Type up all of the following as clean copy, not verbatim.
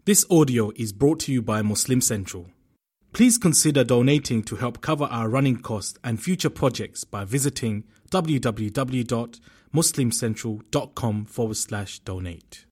This audio is brought to you by Muslim Central. Please consider donating to help cover our running costs and future projects by visiting www.muslimcentral.com/donate.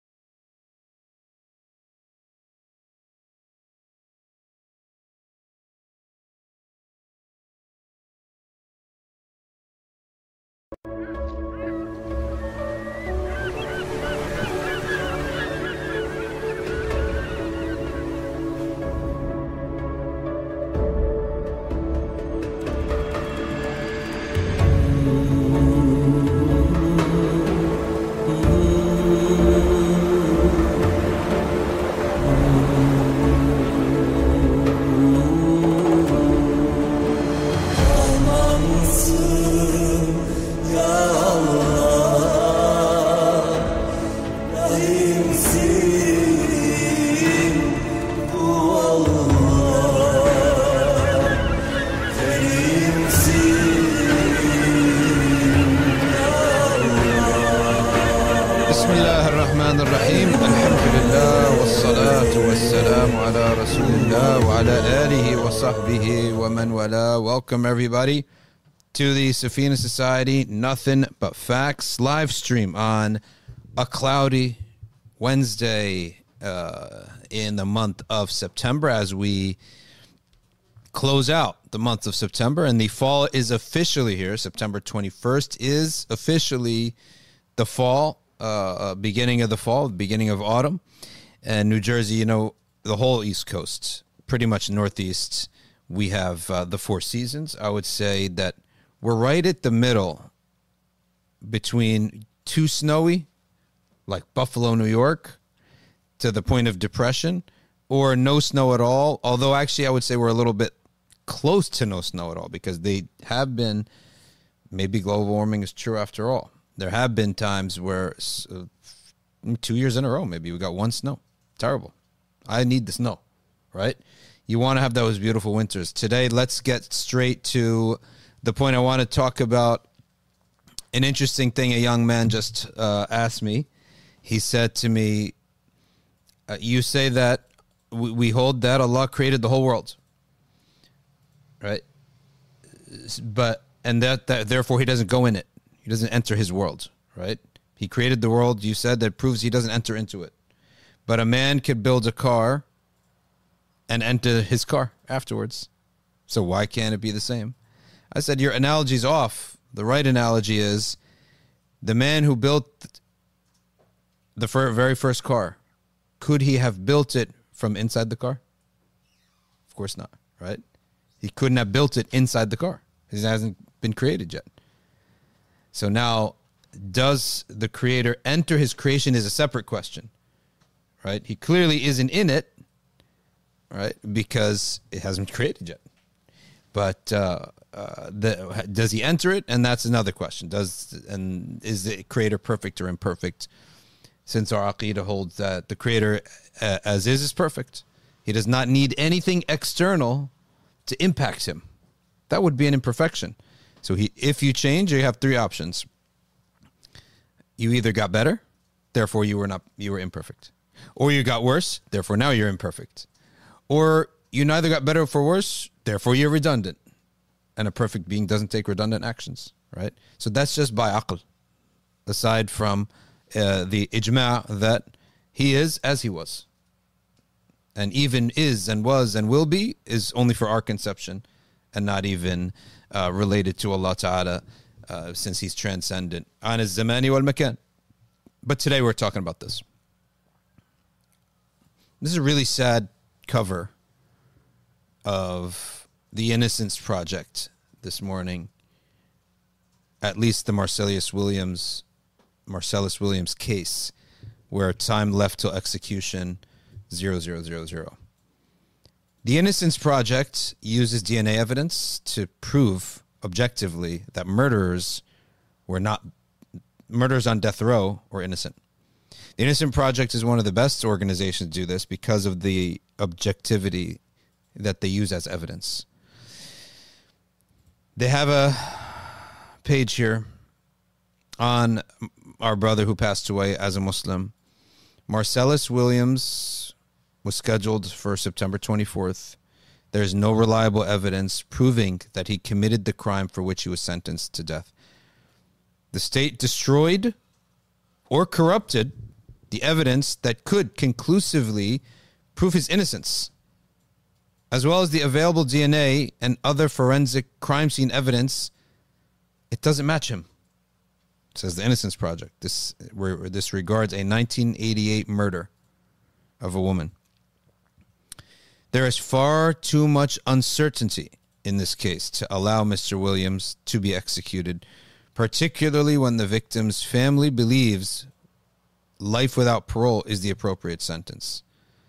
Welcome everybody to the Safina Society Nothing But Facts live stream on a cloudy Wednesday in the month of September as we close out the month of September, and the fall is officially here. September 21st is officially the fall, beginning of the fall, beginning of autumn. And New Jersey, you know, the whole East Coast, pretty much Northeast, we have the four seasons. I would say that we're right at the middle between too snowy, like Buffalo, New York, to the point of depression, or no snow at all. Although actually I would say we're a little bit close to no snow at all, because they have been, maybe global warming is true after all. There have been times where 2 years in a row, maybe we got one snow. Terrible. I need the snow, right? You want to have those beautiful winters. Today, let's get straight to the point. I want to talk about an interesting thing a young man just asked me. He said to me, you say that we hold that Allah created the whole world, right? And that therefore he doesn't go in it. He doesn't enter his world, right? He created the world, you said, that proves he doesn't enter into it. But a man could build a car and enter his car afterwards. So why can't it be the same? I said, your analogy's off. The right analogy is the man who built the very first car, could he have built it from inside the car? Of course not, right? He couldn't have built it inside the car. It hasn't been created yet. So now, does the creator enter his creation is a separate question, right? He clearly isn't in it, right? Because it hasn't been created yet. But does he enter it? And that's another question. Is the creator perfect or imperfect? Since our Aqidah holds that the creator as is perfect. He does not need anything external to impact him. That would be an imperfection. So if you change, you have three options. You either got better, therefore you were imperfect. Or you got worse, therefore now you're imperfect. Or you neither got better or worse, therefore you're redundant. And a perfect being doesn't take redundant actions, right? So that's just by aql. Aside from the ijma' that he is as he was. And even is and was and will be is only for our conception and not even related to Allah Ta'ala since he's transcendent. An az-zamani wal makan. But today we're talking about this. This is a really sad cover of the Innocence Project this morning, at least the Marcellus Williams case, where time left till execution 0000. The Innocence Project uses DNA evidence to prove objectively that murderers on death row were innocent. The Innocent Project is one of the best organizations to do this because of the objectivity that they use as evidence. They have a page here on our brother who passed away as a Muslim, Marcellus Williams was scheduled for September 24th. There is no reliable evidence proving that he committed the crime for which he was sentenced to death. The state destroyed or corrupted the evidence that could conclusively prove his innocence, as well as the available DNA and other forensic crime scene evidence. It doesn't match him, says the Innocence Project. This regards a 1988 murder of a woman. There is far too much uncertainty in this case to allow Mr. Williams to be executed, particularly when the victim's family believes life without parole is the appropriate sentence.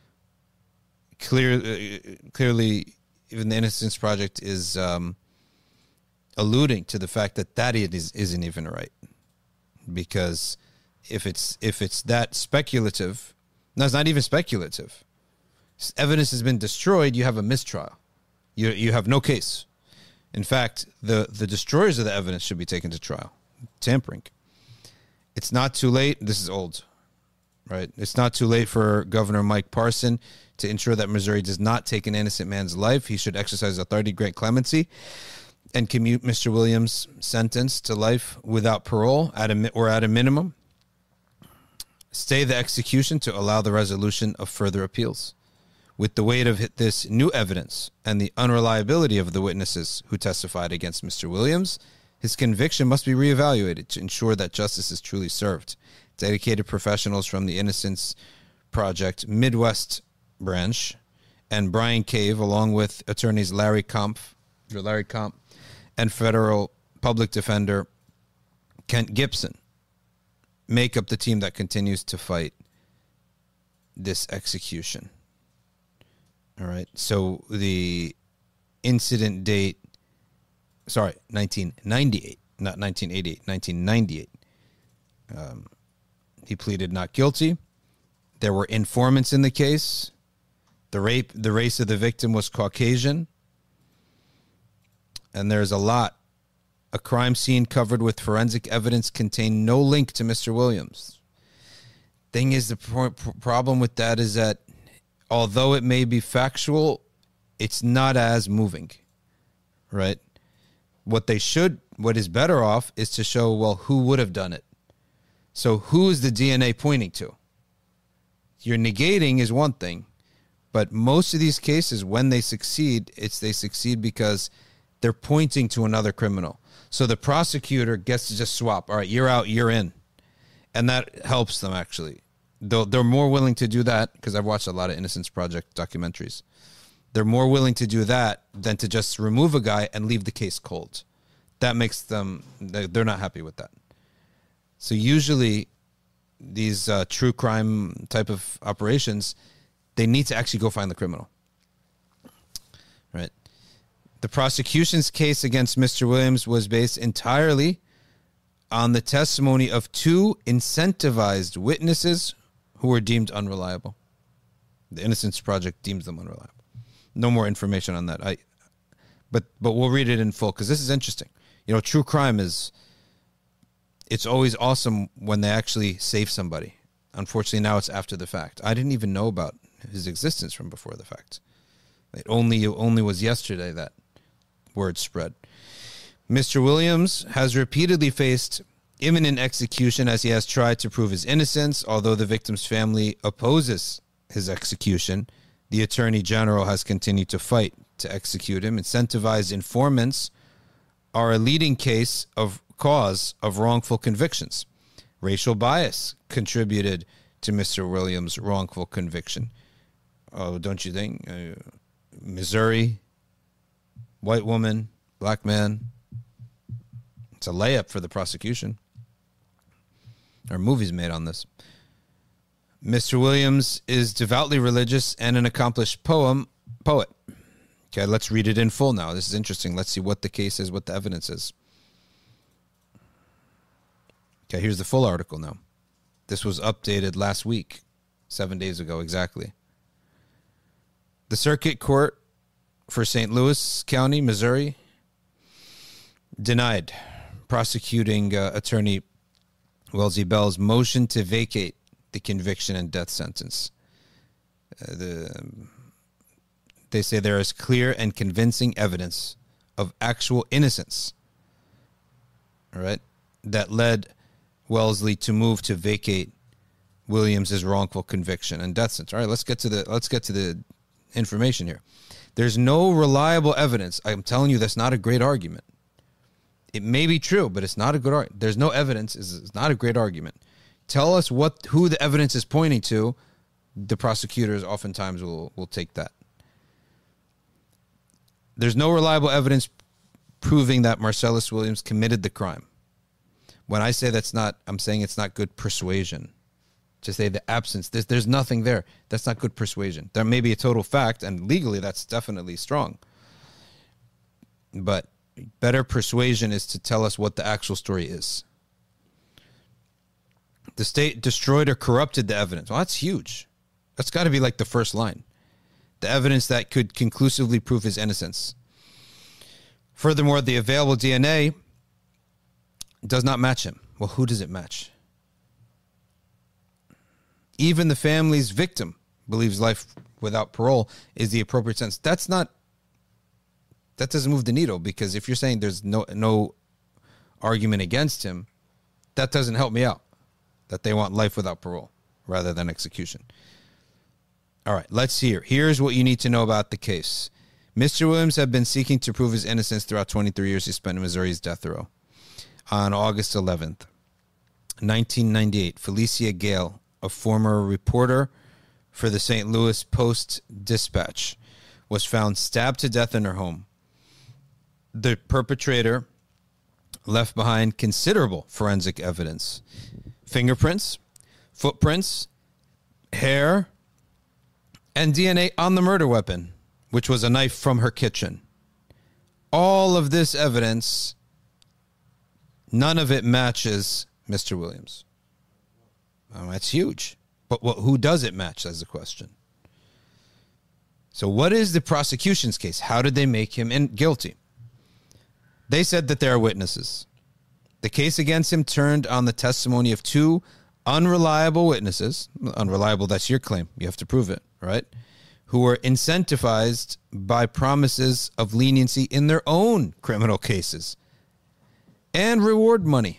Clearly, even the Innocence Project is alluding to the fact that isn't even right, because if it's that speculative, no, it's not even speculative. Evidence has been destroyed. You have a mistrial. You have no case. In fact, the destroyers of the evidence should be taken to trial. Tampering. It's not too late. This is old, right? It's not too late for Governor Mike Parson to ensure that Missouri does not take an innocent man's life. He should exercise authority, grant clemency, and commute Mr. Williams' sentence to life without parole at a minimum. Stay the execution to allow the resolution of further appeals. With the weight of this new evidence and the unreliability of the witnesses who testified against Mr. Williams, his conviction must be reevaluated to ensure that justice is truly served. Dedicated professionals from the Innocence Project Midwest branch and Brian Cave, along with attorneys Larry Kampf and federal public defender Kent Gibson, make up the team that continues to fight this execution. All right. So the incident date, 1998, not 1988, 1998. He pleaded not guilty. There were informants in the case. The race of the victim was Caucasian. And there's a crime scene covered with forensic evidence contained no link to Mr. Williams. Thing is, the problem with that is that although it may be factual, it's not as moving, right? What is better off is to show, well, who would have done it? So who is the DNA pointing to? You're negating is one thing, but most of these cases, when they succeed, they succeed because they're pointing to another criminal. So the prosecutor gets to just swap. All right, you're out, you're in. And that helps them, actually. They're more willing to do that, because I've watched a lot of Innocence Project documentaries. They're more willing to do that than to just remove a guy and leave the case cold. That makes them, they're not happy with that. So usually these true crime type of operations, they need to actually go find the criminal. Right? The prosecution's case against Mr. Williams was based entirely on the testimony of two incentivized witnesses who were deemed unreliable. The Innocence Project deems them unreliable. No more information on that. But we'll read it in full, because this is interesting. You know, true crime it's always awesome when they actually save somebody. Unfortunately, now it's after the fact. I didn't even know about his existence from before the fact. It only was yesterday that word spread. Mr. Williams has repeatedly faced imminent execution as he has tried to prove his innocence. Although the victim's family opposes his execution, the Attorney General has continued to fight to execute him. Incentivized informants are a leading cause of wrongful convictions. Racial bias contributed to Mr. Williams' wrongful conviction. Oh, don't you think? Missouri, white woman, black man. It's a layup for the prosecution. There are movies made on this. Mr. Williams is devoutly religious and an accomplished poet. Okay, let's read it in full now. This is interesting. Let's see what the case is, what the evidence is. Okay, here's the full article now. This was updated last week, 7 days ago exactly. The Circuit Court for St. Louis County, Missouri, denied prosecuting attorney Wellesley Bell's motion to vacate the conviction and death sentence. They say there is clear and convincing evidence of actual innocence, all right, that led Wellesley to move to vacate Williams' wrongful conviction and death sentence. All right, let's get to the information here. There's no reliable evidence. I'm telling you, that's not a great argument. It may be true, but it's not a good argument. There's no evidence. It's not a great argument. Tell us who the evidence is pointing to. The prosecutors oftentimes will take that. There's no reliable evidence proving that Marcellus Williams committed the crime. When I say that's not, I'm saying it's not good persuasion. To say the absence, there's nothing there. That's not good persuasion. There may be a total fact, and legally that's definitely strong. But better persuasion is to tell us what the actual story is. The state destroyed or corrupted the evidence. Well, that's huge. That's got to be like the first line. The evidence that could conclusively prove his innocence. Furthermore, the available DNA does not match him. Well, who does it match? Even the family's victim believes life without parole is the appropriate sentence. That doesn't move the needle, because if you're saying there's no argument against him, that doesn't help me out. That they want life without parole rather than execution. All right, let's hear. Here's what you need to know about the case. Mr. Williams had been seeking to prove his innocence throughout 23 years he spent in Missouri's death row. On August 11th, 1998, Felicia Gale, a former reporter for the St. Louis Post-Dispatch, was found stabbed to death in her home. The perpetrator left behind considerable forensic evidence. Fingerprints, footprints, hair, and DNA on the murder weapon, which was a knife from her kitchen. All of this evidence, none of it matches Mr. Williams. That's huge. But who does it match? That's the question. So what is the prosecution's case? How did they make him guilty? They said that there are witnesses. The case against him turned on the testimony of two unreliable witnesses. Unreliable, that's your claim. You have to prove it, right? Who were incentivized by promises of leniency in their own criminal cases and reward money.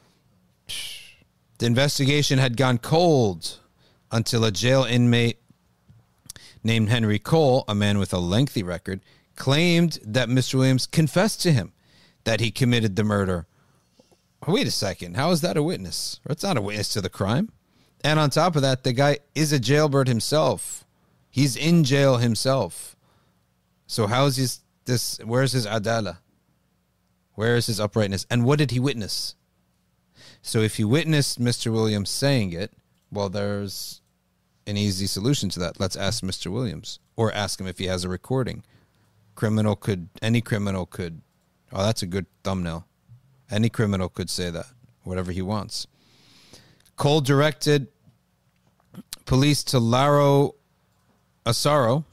The investigation had gone cold until a jail inmate named Henry Cole, a man with a lengthy record, claimed that Mr. Williams confessed to him that he committed the murder. Wait a second. How is that a witness? It's not a witness to the crime. And on top of that, the guy is a jailbird himself. He's in jail himself. So how is this? Where's his adala? Where is his uprightness? And what did he witness? So if you witnessed Mr. Williams saying it, well, there's an easy solution to that. Let's ask Mr. Williams, or ask him if he has a recording. Any criminal could. Oh, that's a good thumbnail. Any criminal could say that, whatever he wants. Cole directed police to Laura Asaro,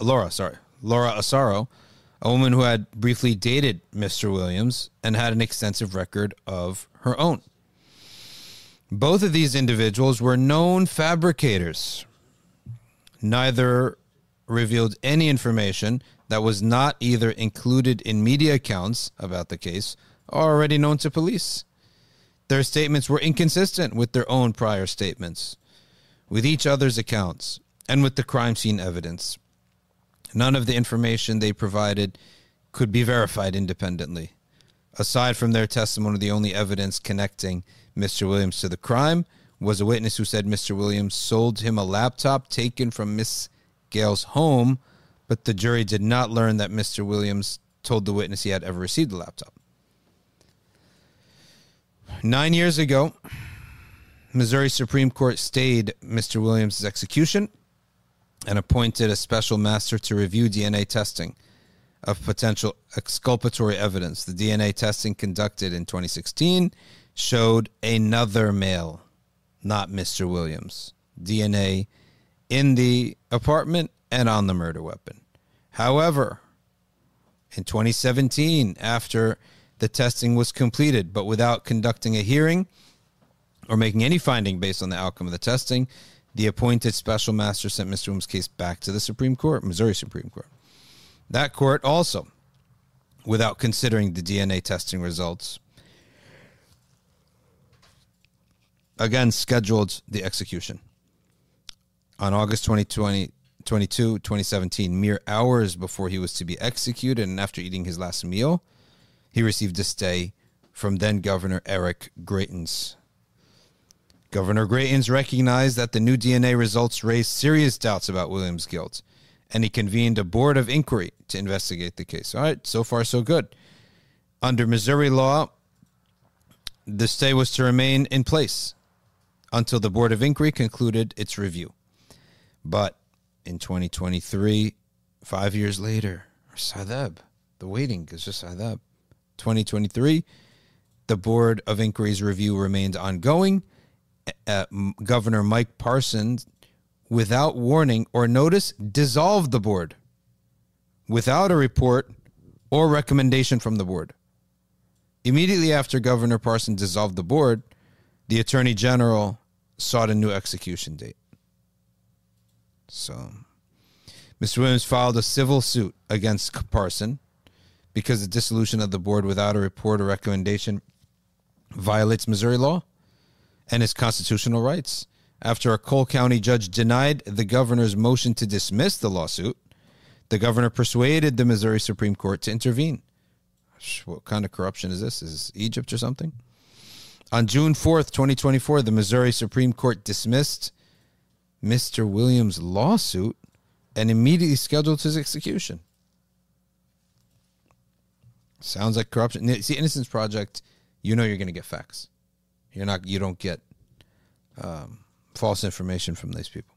a woman who had briefly dated Mr. Williams and had an extensive record of her own. Both of these individuals were known fabricators. Neither revealed any information that was not either included in media accounts about the case or already known to police. Their statements were inconsistent with their own prior statements, with each other's accounts, and with the crime scene evidence. None of the information they provided could be verified independently. Aside from their testimony, the only evidence connecting Mr. Williams to the crime was a witness who said Mr. Williams sold him a laptop taken from Miss Gale's home, but the jury did not learn that Mr. Williams told the witness he had ever received the laptop. 9 years ago, Missouri Supreme Court stayed Mr. Williams' execution and appointed a special master to review DNA testing of potential exculpatory evidence. The DNA testing conducted in 2016 showed another male, not Mr. Williams, DNA in the apartment and on the murder weapon. However, in 2017, after the testing was completed, but without conducting a hearing or making any finding based on the outcome of the testing, The appointed special master sent Mr. Williams' case back to the Supreme Court, Missouri Supreme Court. That court also, without considering the DNA testing results, again scheduled the execution. On August 2017, mere hours before he was to be executed and after eating his last meal, he received a stay from then-Governor Eric Greitens. Governor Greitens recognized that the new DNA results raised serious doubts about Williams' guilt, and he convened a board of inquiry to investigate the case. All right, so far so good. Under Missouri law, the stay was to remain in place until the board of inquiry concluded its review. But in 2023, 5 years later, Sadeb, the waiting is just Sadeb. 2023, the board of inquiry's review remained ongoing. Governor Mike Parson, without warning or notice, dissolved the board without a report or recommendation from the board. Immediately after Governor Parson dissolved the board, the Attorney General sought a new execution date. So, Mr. Williams filed a civil suit against Parson because the dissolution of the board without a report or recommendation violates Missouri law and his constitutional rights. After a Cole County judge denied the governor's motion to dismiss the lawsuit, the governor persuaded the Missouri Supreme Court to intervene. What kind of corruption is this? Is this Egypt or something? On June 4th, 2024, the Missouri Supreme Court dismissed Mr. Williams' lawsuit and immediately scheduled his execution. Sounds like corruption. See, Innocence Project, you know you're going to get facts. You don't get false information from these people.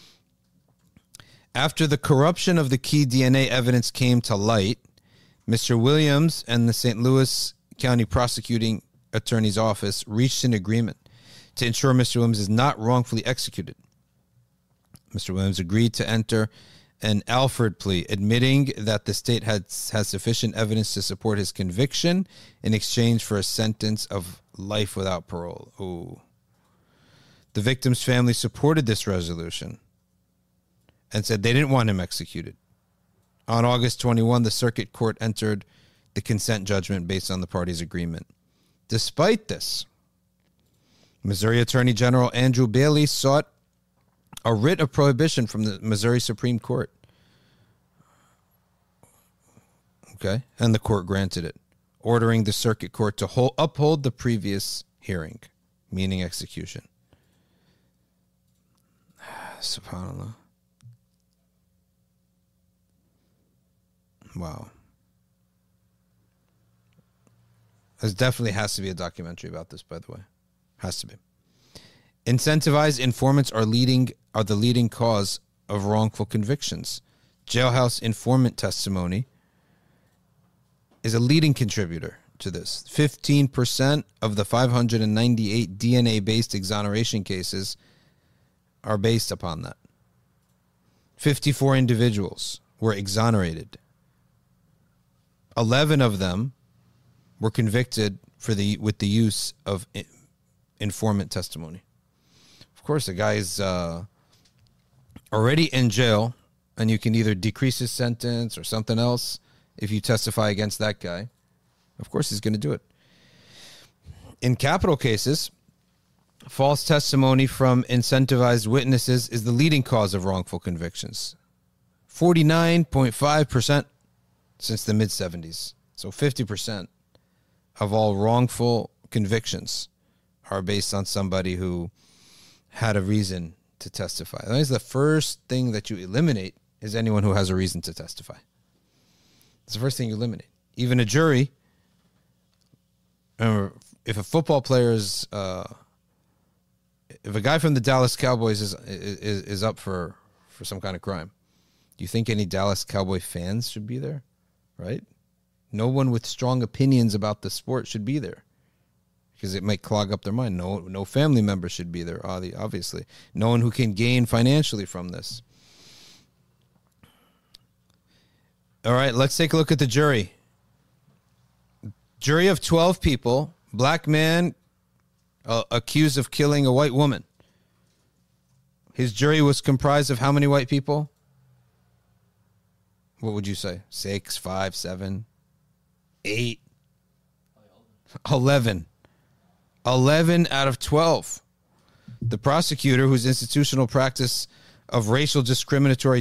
After the corruption of the key DNA evidence came to light, Mr. Williams and the St. Louis County Prosecuting Attorney's Office reached an agreement to ensure Mr. Williams is not wrongfully executed. Mr. Williams agreed to enter an Alford plea, admitting that the state has sufficient evidence to support his conviction in exchange for a sentence of life without parole. Ooh. The victim's family supported this resolution and said they didn't want him executed. On August 21, the circuit court entered the consent judgment based on the parties' agreement. Despite this, Missouri Attorney General Andrew Bailey sought a writ of prohibition from the Missouri Supreme Court. Okay, and the court granted it, ordering the circuit court to uphold the previous hearing, meaning execution. SubhanAllah. Wow. There definitely has to be a documentary about this, by the way. Has to be. Incentivized informants are the leading cause of wrongful convictions. Jailhouse informant testimony is a leading contributor to this. 15% of the 598 DNA-based exoneration cases are based upon that. 54 individuals were exonerated. 11 of them were convicted with the use of informant testimony. Of course, the guy is already in jail, and you can either decrease his sentence or something else if you testify against that guy. Of course, he's going to do it. In capital cases, false testimony from incentivized witnesses is the leading cause of wrongful convictions. 49.5% since the mid-70s. So 50% of all wrongful convictions are based on somebody who had a reason to testify. That is the first thing that you eliminate, is anyone who has a reason to testify. It's the first thing you eliminate. Even a jury, if a football player is, if a guy from the Dallas Cowboys is up for some kind of crime, do you think any Dallas Cowboy fans should be there? Right? No one with strong opinions about the sport should be there, because it might clog up their mind. No family member should be there, obviously. No one who can gain financially from this. All right, let's take a look at the jury. Jury of 12 people, black man accused of killing a white woman. His jury was comprised of how many white people? What would you say? 6, 5, 7, 8, 11. 11 out of 12. The prosecutor, whose institutional practice of racially discriminatory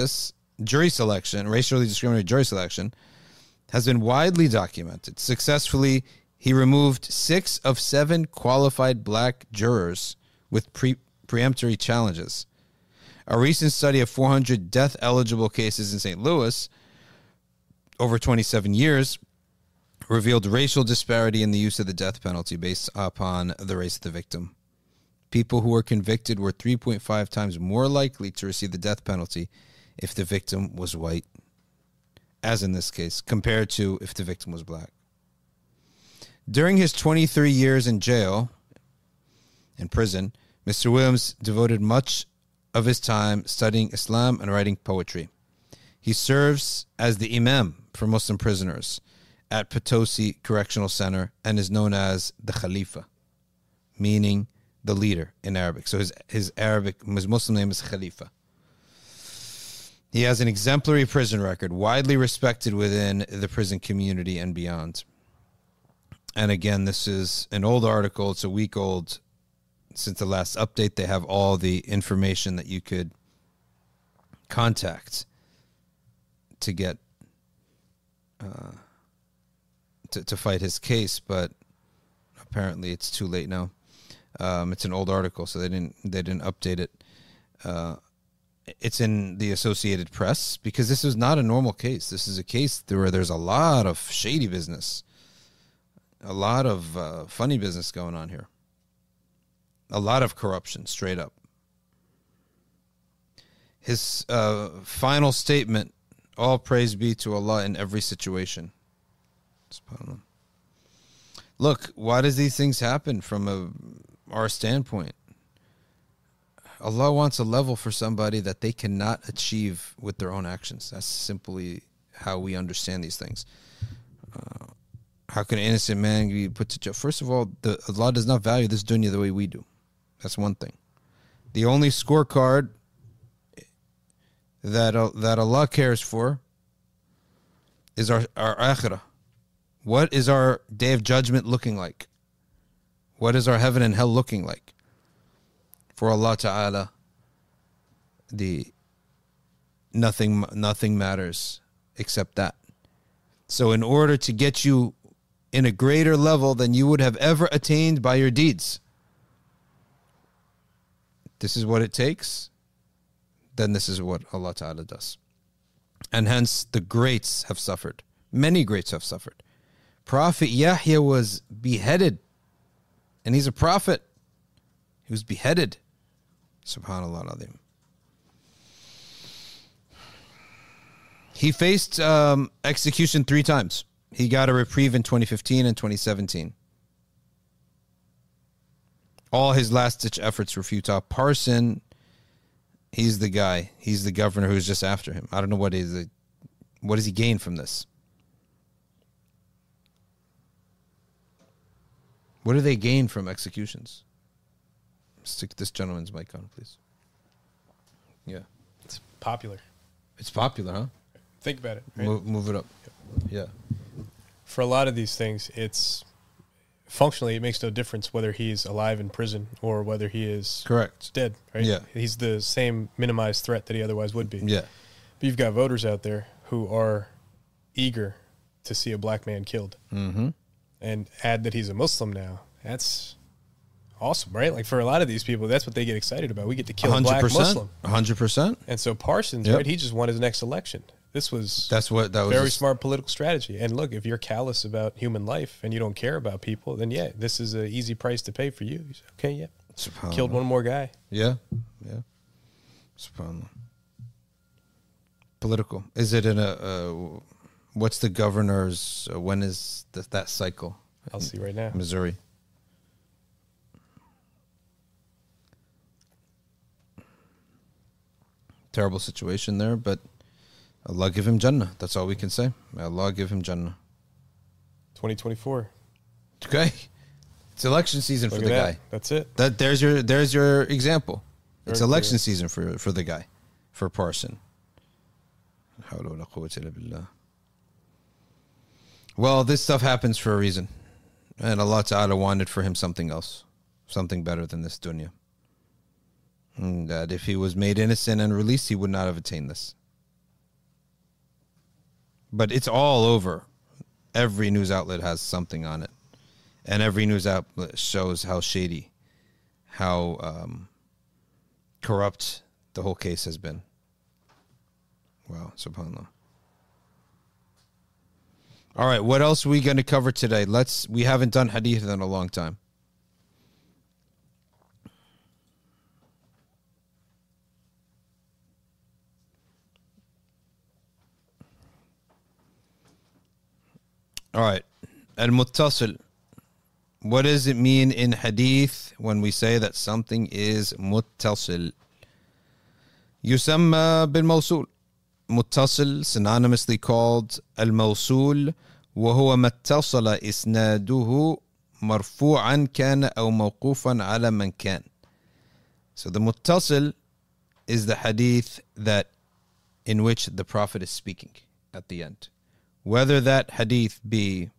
jury selection, has been widely documented. Successfully, he removed 6 of 7 qualified black jurors with preemptory challenges. A recent study of 400 death-eligible cases in St. Louis over 27 years revealed racial disparity in the use of the death penalty based upon the race of the victim. People who were convicted were 3.5 times more likely to receive the death penalty if the victim was white, as in this case, compared to if the victim was black. During his 23 years in prison, Mr. Williams devoted much of his time studying Islam and writing poetry. He serves as the imam for Muslim prisoners at Potosi Correctional Center and is known as the Khalifa, meaning the leader in Arabic. So his Muslim name is Khalifa. He has an exemplary prison record, widely respected within the prison community and beyond. And again, this is an old article. It's a week old. Since the last update, they have all the information that you could contact to get to fight his case, but apparently it's too late now. It's an old article, so they didn't update it. It's in the Associated Press because this is not a normal case. This is a case where there's a lot of shady business, a lot of funny business going on here, a lot of corruption, straight up. His final statement: all praise be to Allah in every situation. Look, why does these things happen from our standpoint? Allah wants a level for somebody that they cannot achieve with their own actions. That's simply how we understand these things. How can an innocent man be put to jail? First of all, Allah does not value this dunya the way we do. That's one thing. The only scorecard that Allah cares for is our akhirah. What is our day of judgment looking like? What is our heaven and hell looking like? For Allah Ta'ala, nothing matters except that. So in order to get you in a greater level than you would have ever attained by your deeds, this is what it takes, then this is what Allah Ta'ala does. And hence the greats have suffered. Many greats have suffered. Prophet Yahya was beheaded, and he's a prophet. He was beheaded. Subhanallah al-Azim. He faced execution 3 times. He got a reprieve in 2015 and 2017. All his last-ditch efforts were futile. Parson, he's the guy. He's the governor who's just after him. I don't know what does he gain from this? What do they gain from executions? Stick this gentleman's mic on, please. Yeah. It's popular. It's popular, huh? Think about it. Right? Move it up. Yeah. For a lot of these things, it's functionally, it makes no difference whether he's alive in prison or whether he is correct dead, right? Yeah. He's the same minimized threat that he otherwise would be. Yeah. But you've got voters out there who are eager to see a black man killed. Mm-hmm. And add that he's a Muslim now. That's awesome, right? Like for a lot of these people, that's what they get excited about. We get to kill a black Muslim. 100%. And so Parsons, right, he just won his next election. That was very smart political strategy. And look, if you're callous about human life and you don't care about people, then yeah, this is an easy price to pay for you. You say, okay, yeah. Killed one more guy. Yeah. Yeah. SubhanAllah. Political. Is it in a what's the governor's when is that cycle? I'll see right now. Missouri. Terrible situation there, but Allah give him Jannah. That's all we can say. May Allah give him Jannah. 2024. Okay. It's election season for the guy. That's it. There's your example. It's election season for the guy, for Parson. Well, this stuff happens for a reason. And Allah Ta'ala wanted for him something else. Something better than this dunya. And that if he was made innocent and released, he would not have attained this. But it's all over. Every news outlet has something on it. And every news outlet shows how shady, how corrupt the whole case has been. Wow, subhanAllah. All right, what else are we going to cover today? We haven't done hadith in a long time. All right, al-muttasil. What does it mean in hadith when we say that something is muttasil? Yusamma bil-mawsul. Muttasil, synonymously called al-mawsul, وهو ما اتصل إسناده مرفوعا كان أو موقوفا على من كان. So the muttasil is the hadith that in which the Prophet is speaking at the end. Whether that hadith be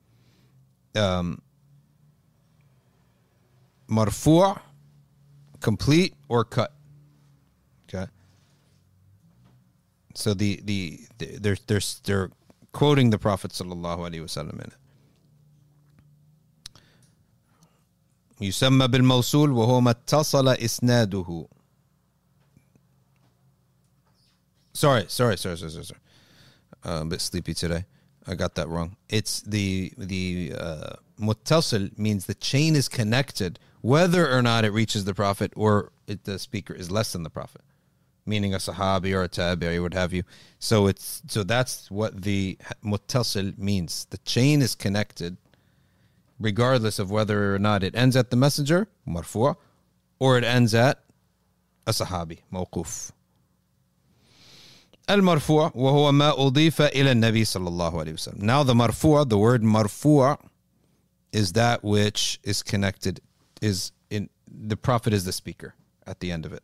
marfu', complete, or cut. Okay. So they're quoting the Prophet sallallahu alaihi wasallam in it. يسمى بالموصول وهو ما اتصل إسناده. Sorry. A bit sleepy today. I got that wrong. It's the muttasil means the chain is connected, whether or not it reaches the Prophet or the speaker is less than the Prophet, meaning a sahabi or a tabi'i or what have you. So that's what the muttasil means. The chain is connected, regardless of whether or not it ends at the messenger, marfu', or it ends at a sahabi, mawquf. المرفوع وهو ما أضيف إلى النبي صلى الله عليه وسلم. Now the marfu', the word marfu' is that which is connected, is in the Prophet is the speaker at the end of it.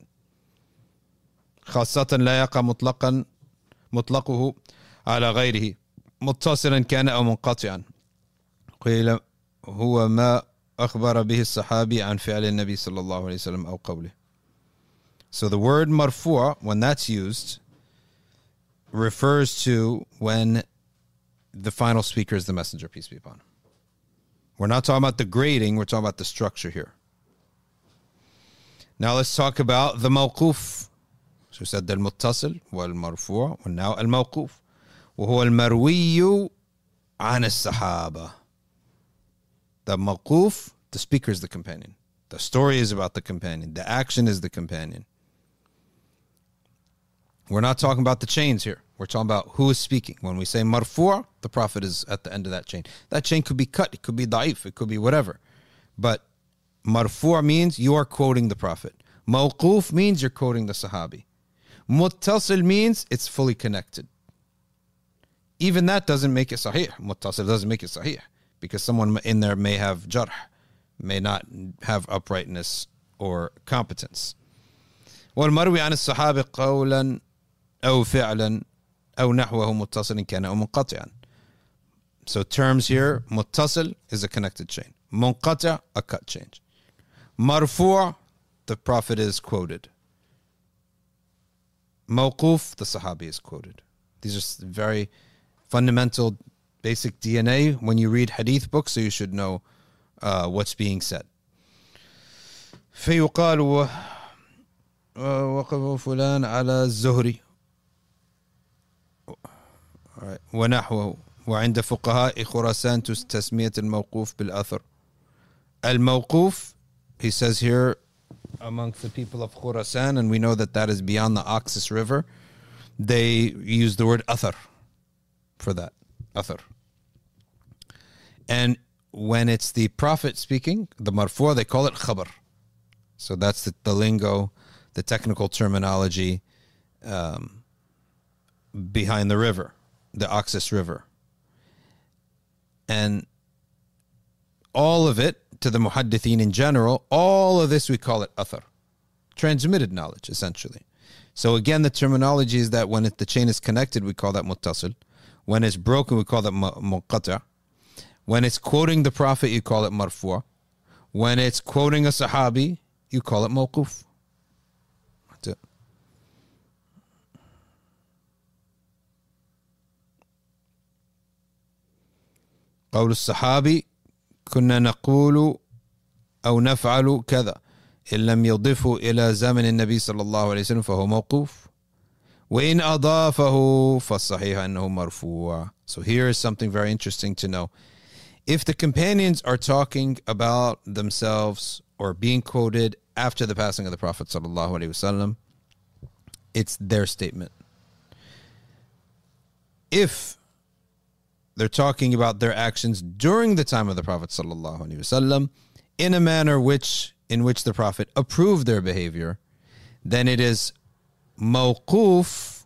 خاصة لا يقع مطلقه على غيره متصلا كان أو منقطعا. قيل هو ما أخبر به الصحابي عن فعل النبي صلى الله عليه وسلم أو قوله. So the word marfu', when that's used, refers to when the final speaker is the messenger, peace be upon him. We're not talking about the grading, we're talking about the structure here. Now let's talk about the mawquf. So we said al-muttasil wal-marfu' and now al-mawquf. وهو المروي عن الصحابة. The mawquf, the speaker is the companion. The story is about the companion. The action is the companion. We're not talking about the chains here. We're talking about who is speaking. When we say marfu', the Prophet is at the end of that chain. That chain could be cut. It could be da'if. It could be whatever. But marfu' means you are quoting the Prophet. Mawquf means you're quoting the Sahabi. Muttasil means it's fully connected. Even that doesn't make it sahih. Muttasil doesn't make it sahih. Because someone in there may have jarh, may not have uprightness or competence. والمروي عن الصحابة قولا أو فعلا أو نحوه متصل كان أو منقطعا. So terms here, muttasil is a connected chain. Munqati', a cut chain. Marfu', the Prophet is quoted. Mawquf, the Sahabi is quoted. These are very fundamental, basic DNA when you read hadith books, so you should know what's being said. فيقال وقف فلان على الزهري ونحوه وعند فقهاء خراسان تسمية الموقوف بالأثر. الموقوف, he says here, amongst the people of Khurasan, and we know that is beyond the Oxus River, they use the word athar for that. Athar. And when it's the Prophet speaking, the marfu', they call it khabar. So that's the lingo, the technical terminology behind the river, the Oxus River. And all of it, to the muhaddithin in general, all of this we call it athar. transmitted knowledge, essentially. So again, the terminology is that when the chain is connected, we call that muttasil. When it's broken, we call that munqati'. When it's quoting the Prophet, you call it marfu'. When it's quoting a sahabi, you call it mawquf. That's it. قول الصحابي كنا نقول أو نفعل كذا إن لم يضفه إلى زمن النبي صلى الله عليه وسلم فهو موقوف وإن أضافه فالصحيح أنه مرفوع. So here is something very interesting to know. If the companions are talking about themselves or being quoted after the passing of the Prophet sallallahu alaihi wasallam, it's their statement. If they're talking about their actions during the time of the Prophet sallallahu alaihi wasallam in a manner in which the Prophet approved their behavior, then it is mawquf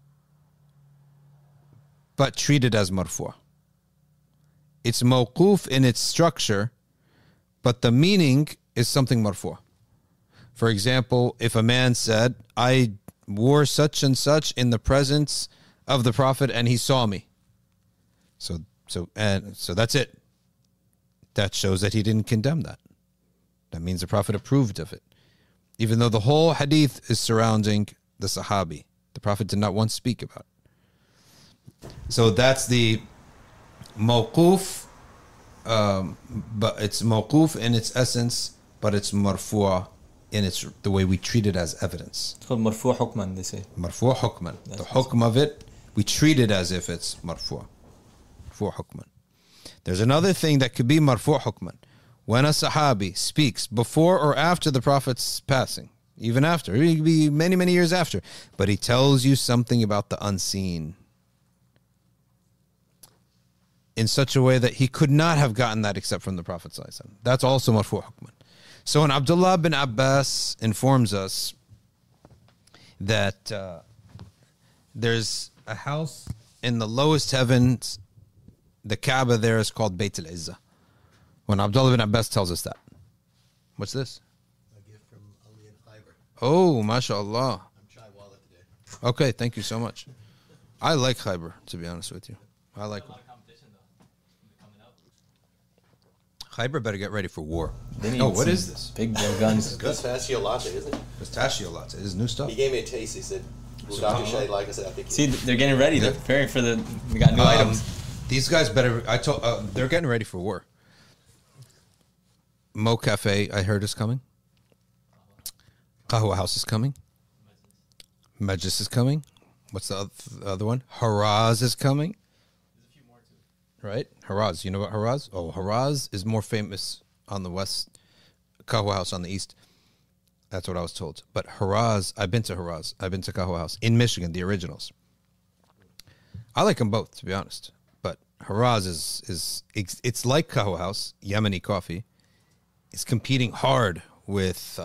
but treated as marfu'. It's mawquf in its structure, but the meaning is something marfu'. For example, if a man said, I wore such and such in the presence of the Prophet and he saw me. So that's it. That shows that he didn't condemn that. That means the Prophet approved of it. Even though the whole hadith is surrounding the Sahabi. The Prophet did not once speak about it. So that's the mawquf, but it's mawquf in its essence, but it's marfu' in the way we treat it as evidence. It's called marfu' hukman, they say. Marfu' hukman. The hukm of it, we treat it as if it's marfu'. Marfu' hukman. There's another thing that could be marfu' hukman. When a sahabi speaks before or after the Prophet's passing, even after, it could be many, many years after, but he tells you something about the unseen in such a way that he could not have gotten that except from the Prophet sallallahu alaihi wasallam. That's also marfu' hukman. So when Abdullah bin Abbas informs us that there's a house in the lowest heavens, the Kaaba there is called Bayt al-Izzah. When Abdullah bin Abbas tells us that. What's this? A gift from Ali and Khaybar. Oh, mashallah. I'm chai wallet today. Okay, thank you so much. I like Khaybar, to be honest with you. I like it. Khaybar better get ready for war. Oh, what is this? Big guns. Pistachio latte, isn't it? Pistachio latte. This is new stuff. He gave me a taste. He said, well, Dr. Shade, like I said, I think... See, they're getting ready. They're preparing for we got new items. These guys better, they're getting ready for war. Mo Cafe, I heard, is coming. Qahwa House is coming. Majlis is coming. What's the other one? Haraz is coming. There's a few more too. Right? Haraz. You know about Haraz? Oh, Haraz is more famous on the west. Qahwa House on the east. That's what I was told. But Haraz, I've been to Haraz. I've been to Qahwa House in Michigan, the originals. I like them both, to be honest. But Haraz it's like Qahwa House, Yemeni coffee. It's competing hard with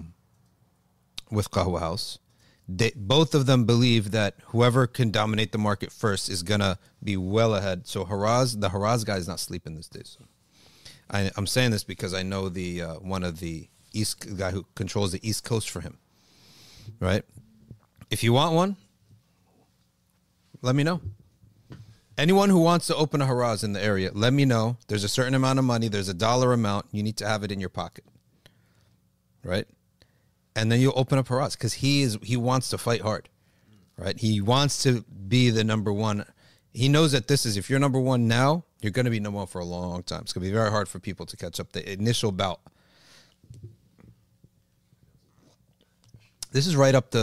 Qahwa House. Both of them believe that whoever can dominate the market first is gonna be well ahead. So the Haraz guy is not sleeping these days. I'm saying this because I know the one of the East guy who controls the East Coast for him. Right? If you want one, let me know. Anyone who wants to open a Haraz in the area, let me know. There's a certain amount of money. There's $1 amount. You need to have it in your pocket. Right? And then you'll open up Haraz because he wants to fight hard. Right? He wants to be the number one. He knows that if you're number one now, you're going to be number one for a long time. It's going to be very hard for people to catch up the initial bout. This is right up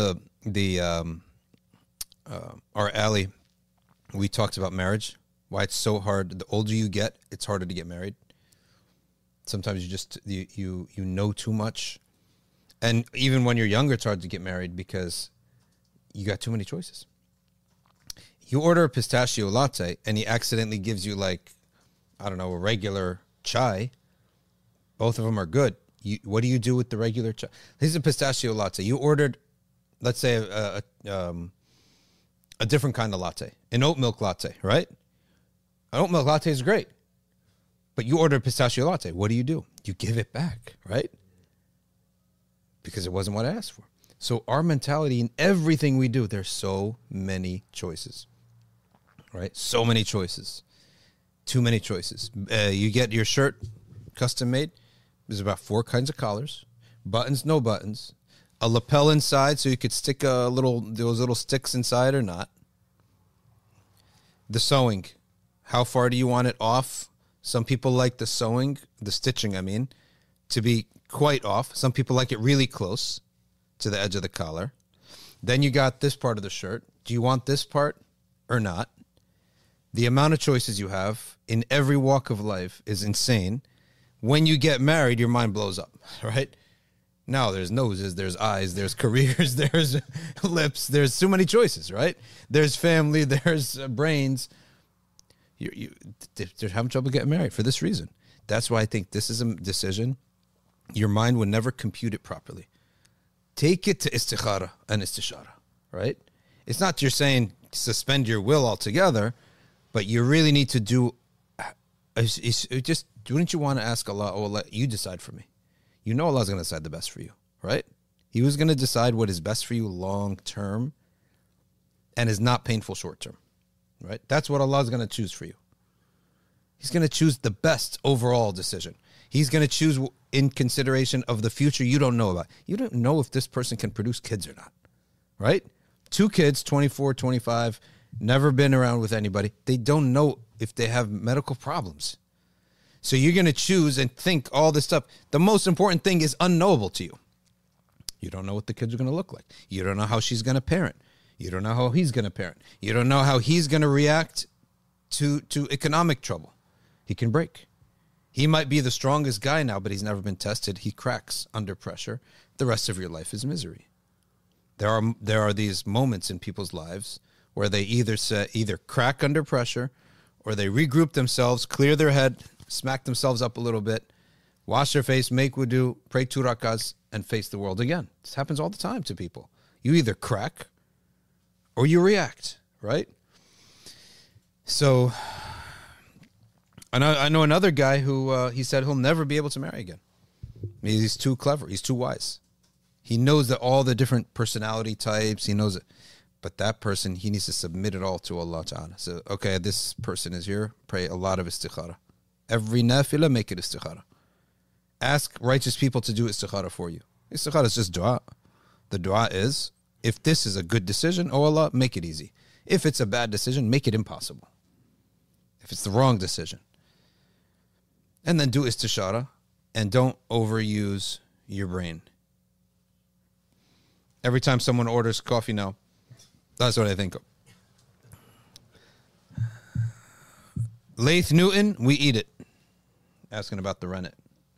our alley. We talked about marriage, why it's so hard. The older you get, it's harder to get married. Sometimes you know too much. And even when you're younger, it's hard to get married because you got too many choices. You order a pistachio latte and he accidentally gives you a regular chai. Both of them are good. What do you do with the regular chai? This is a pistachio latte. You ordered, let's say, a different kind of latte, an oat milk latte, right? An oat milk latte is great, but you order a pistachio latte. What do? You give it back, right? because it wasn't what I asked for. So our mentality in everything we do, there's so many choices, right? So many choices. Too many choices. You get your shirt custom made. There's about 4 kinds of collars, buttons, no buttons, a lapel inside so you could stick those little sticks inside or not. The sewing, how far do you want it off? Some people like the stitching, to be quite off. Some people like it really close to the edge of the collar. Then you got this part of the shirt. Do you want this part or not? The amount of choices you have in every walk of life is insane. When you get married, your mind blows up, right? Now there's noses, there's eyes, there's careers, there's lips, there's so many choices, right? There's family, there's brains. They're having trouble getting married for this reason. That's why I think this is a decision. Your mind would never compute it properly. Take it to istikhara and istishara, right? It's not you're saying suspend your will altogether, but you really need to do. Wouldn't you want to ask Allah, oh Allah, you decide for me? You know Allah's going to decide the best for you, right? He was going to decide what is best for you long term and is not painful short term, right? That's what Allah is going to choose for you. He's going to choose the best overall decision. He's going to choose in consideration of the future you don't know about. You don't know if this person can produce kids or not, right? 2 kids, 24, 25, never been around with anybody. They don't know if they have medical problems. So you're going to choose and think all this stuff. The most important thing is unknowable to you. You don't know what the kids are going to look like. You don't know how she's going to parent. You don't know how he's going to parent. You don't know how he's going to react to economic trouble. He can break. He might be the strongest guy now, but he's never been tested. He cracks under pressure. The rest of your life is misery. There are these moments in people's lives where they either crack under pressure or they regroup themselves, clear their head, smack themselves up a little bit, wash their face, make wudu, pray 2 rakahs, and face the world again. This happens all the time to people. You either crack or you react, right? So, I know another guy who he said he'll never be able to marry again. He's too clever. He's too wise. He knows that all the different personality types, he knows it. But that person, he needs to submit it all to Allah Ta'ala. So, okay, this person is here. Pray a lot of istikhara. Every nafilah, make it istikhara. Ask righteous people to do istikhara for you. Istikhara is just dua. The dua is, if this is a good decision, oh Allah, make it easy. If it's a bad decision, make it impossible. If it's the wrong decision. And then do istishara, and don't overuse your brain. Every time someone orders coffee now, that's what I think of. Laith Newton, we eat it. Asking about the rennet.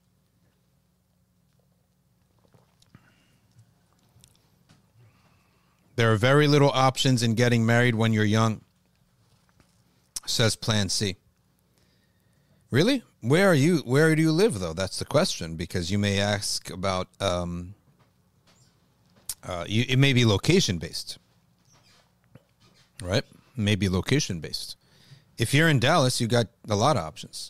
There are very little options in getting married when you're young, says Plan C. Really? Where do you live, though? That's the question, because you may ask about, it may be location-based, right? Maybe location-based. If you're in Dallas, you got a lot of options.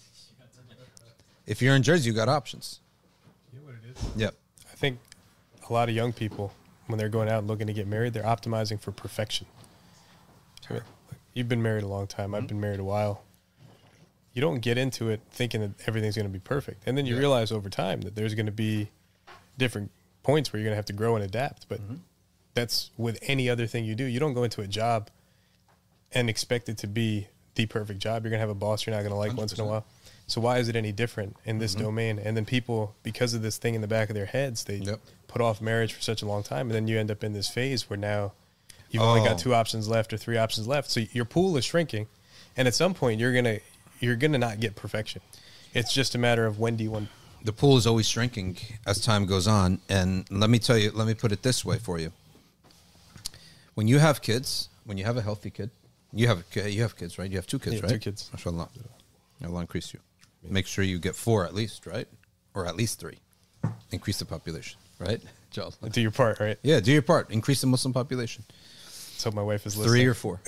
If you're in Jersey, you got options. You know what it is? Yep. I think a lot of young people, when they're going out and looking to get married, they're optimizing for perfection. You've been married a long time. I've been married a while. You don't get into it thinking that everything's going to be perfect. And then you realize over time that there's going to be different points where you're going to have to grow and adapt. But that's with any other thing you do. You don't go into a job and expect it to be the perfect job. You're going to have a boss you're not going to like 100%. Once in a while. So why is it any different in this domain? And then people, because of this thing in the back of their heads, they put off marriage for such a long time. And then you end up in this phase where now you've only got 2 options left or 3 options left. So your pool is shrinking. And at some point, you're going to not get perfection. It's just a matter of when do you want. The pool is always shrinking as time goes on. And let me tell you, let me put it this way for you. When you have kids, when you have a healthy kid, you have kids, right? You have 2 kids, right? 2 kids. MashaAllah. Allah increase you. Make sure you get 4 at least, right? Or at least 3. Increase the population, right? Do your part, right? Yeah, do your part. Increase the Muslim population. Let's hope my wife is listening. 3 or 4.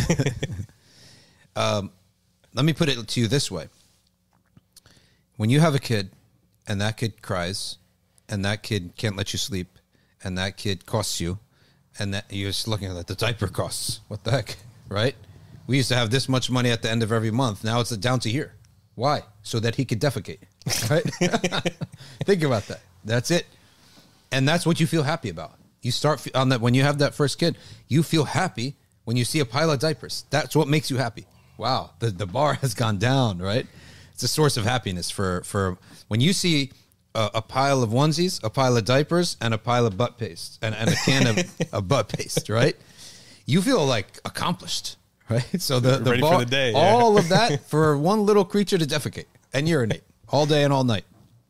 Let me put it to you this way. When you have a kid and that kid cries and that kid can't let you sleep, and that kid costs you, and that you're just looking at the diaper costs. What the heck, right? We used to have this much money at the end of every month. Now it's down to here. Why? So that he could defecate, right? Think about that. That's it. And that's what you feel happy about. You start on that when you have that first kid, you feel happy when you see a pile of diapers. That's what makes you happy. Wow, the bar has gone down, right? It's a source of happiness for when you see a pile of onesies, a pile of diapers, and a pile of butt paste, and a can of butt paste, right? You feel like accomplished, right? So the ready bar, for the day, yeah. all of that for one little creature to defecate and urinate all day and all night.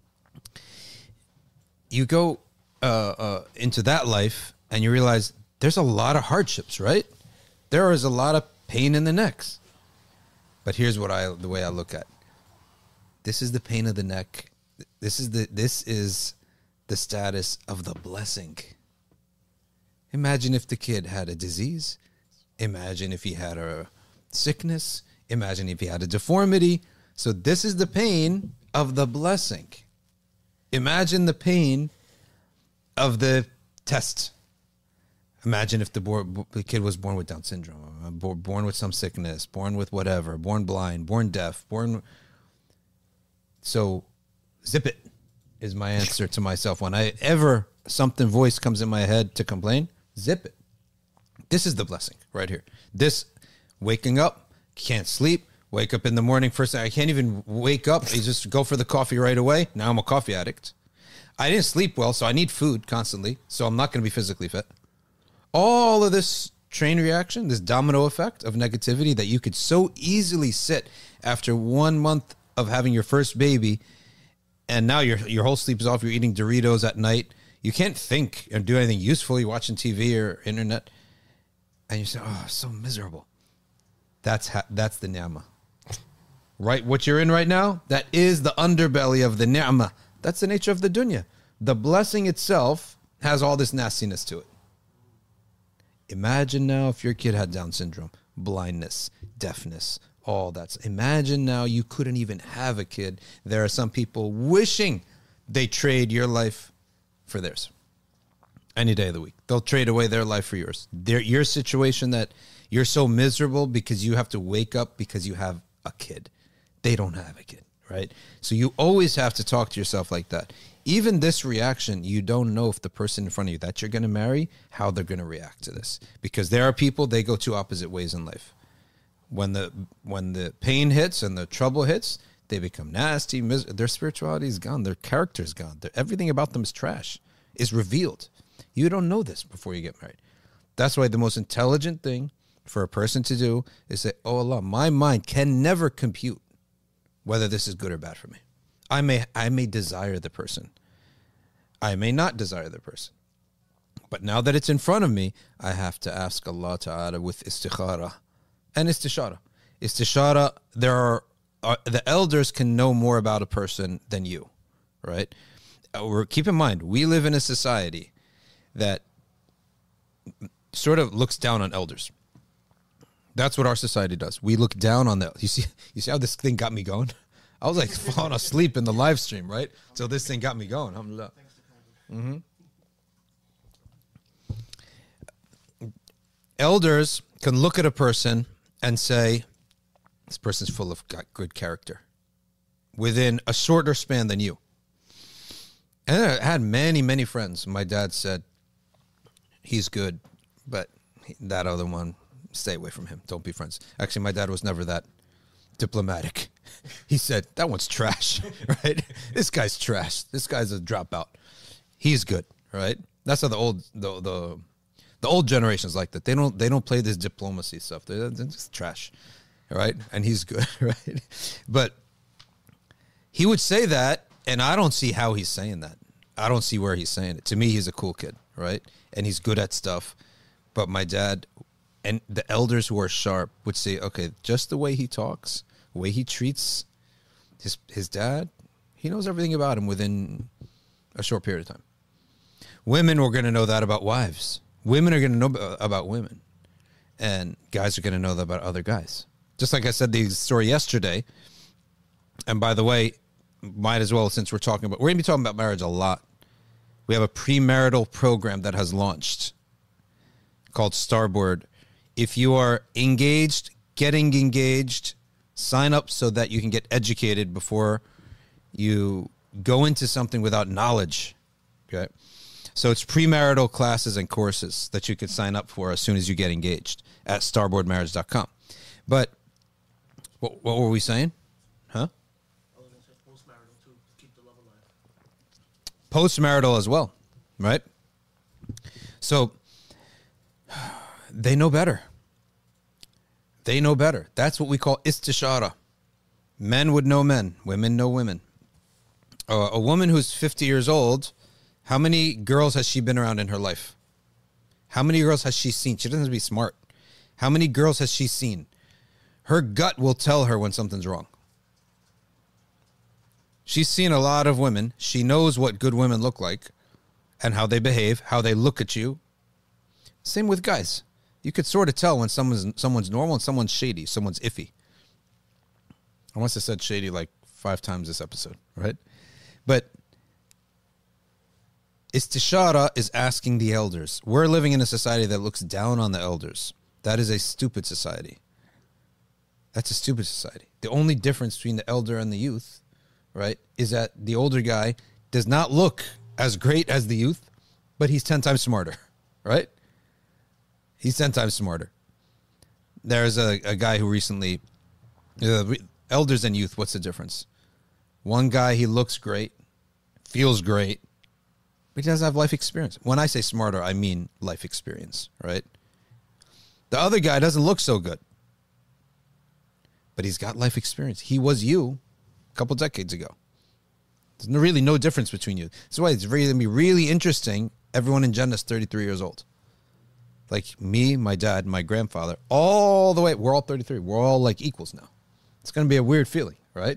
You go into that life and you realize there's a lot of hardships, right? There is a lot of pain in the necks. But here's the way I look at it. This is the pain of the neck. This is the status of the blessing. Imagine if the kid had a disease. Imagine if he had a sickness. Imagine if he had a deformity. So this is the pain of the blessing. Imagine the pain of the test. Imagine if the kid was born with Down syndrome, born with some sickness, born with whatever, born blind, born deaf, So zip it is my answer to myself. When something voice comes in my head to complain, zip it. This is the blessing right here. This waking up, can't sleep, wake up in the morning, first thing, I can't even wake up. I just go for the coffee right away. Now I'm a coffee addict. I didn't sleep well, so I need food constantly, so I'm not going to be physically fit. All of this chain reaction, this domino effect of negativity that you could so easily sit after 1 month of having your first baby, and now your whole sleep is off, you're eating Doritos at night, you can't think or do anything useful, you're watching TV or internet, and you say, oh, so miserable. That's the ni'mah. Right, what you're in right now, that is the underbelly of the ni'mah. That's the nature of the dunya. The blessing itself has all this nastiness to it. Imagine now if your kid had Down syndrome, blindness, deafness, all that. Imagine now you couldn't even have a kid. There are some people wishing they trade your life for theirs. Any day of the week. They'll trade away their life for yours. Your situation that you're so miserable because you have to wake up because you have a kid. They don't have a kid, right? So you always have to talk to yourself like that. Even this reaction, you don't know if the person in front of you that you're going to marry, how they're going to react to this. Because there are people, they go two opposite ways in life. When the pain hits and the trouble hits, they become nasty. Their spirituality is gone. Their character is gone. Everything about them is trash, is revealed. You don't know this before you get married. That's why the most intelligent thing for a person to do is say, oh Allah, my mind can never compute whether this is good or bad for me. I may desire the person. I may not desire the person. But now that it's in front of me, I have to ask Allah Ta'ala with istikhara and istishara. Istishara, the elders can know more about a person than you, right? Keep in mind, we live in a society that sort of looks down on elders. That's what our society does. We look down on that. You see how this thing got me going? I was like falling asleep in the live stream, right? So this thing got me going. Alhamdulillah. Mm-hmm. Elders can look at a person and say, this person's full of good character within a shorter span than you. And I had many, many friends. My dad said, he's good, but that other one, stay away from him. Don't be friends. Actually, my dad was never that diplomatic. He said, that one's trash, right? This guy's trash. This guy's a dropout. He's good, right? That's how the old generation's like that. They don't play this diplomacy stuff. They're just trash, right? And he's good, right? But he would say that, and I don't see how he's saying that. I don't see where he's saying it. To me, he's a cool kid, right? And he's good at stuff. But my dad and the elders who are sharp would say, okay, just the way he talks, the way he treats his dad, he knows everything about him within a short period of time. Women were going to know that about wives. Women are going to know about women. And guys are going to know that about other guys. Just like I said the story yesterday. And by the way, might as well, since we're going to be talking about marriage a lot We have a premarital program that has launched called Starboard. If you are engaged, getting engaged, sign up so that you can get educated before you go into something without knowledge. Okay. So it's premarital classes and courses that you could sign up for as soon as you get engaged at starboardmarriage.com. But what were we saying? Huh? Post-marital too, to keep the love alive. Post-marital as well, right? So they know better. They know better. That's what we call istishara. Men would know men. Women know women. A woman who's 50 years old, how many girls has she been around in her life? How many girls has she seen? She doesn't have to be smart. How many girls has she seen? Her gut will tell her when something's wrong. She's seen a lot of women. She knows what good women look like and how they behave, how they look at you. Same with guys. You could sort of tell when someone's normal and someone's shady, someone's iffy. I must have said shady like 5 times this episode, right? But istishara is asking the elders. We're living in a society that looks down on the elders. That is a stupid society. That's a stupid society. The only difference between the elder and the youth, right, is that the older guy does not look as great as the youth, but he's 10 times smarter, right? He's 10 times smarter. There's a guy who recently, elders and youth, what's the difference? One guy, he looks great, feels great, but he doesn't have life experience. When I say smarter, I mean life experience, right? The other guy doesn't look so good, but he's got life experience. He was you a couple decades ago. There's really no difference between you. That's why it's going to be really interesting. Everyone in Jannah is 33 years old. Like me, my dad, my grandfather, all the way. We're all 33. We're all like equals now. It's going to be a weird feeling, right?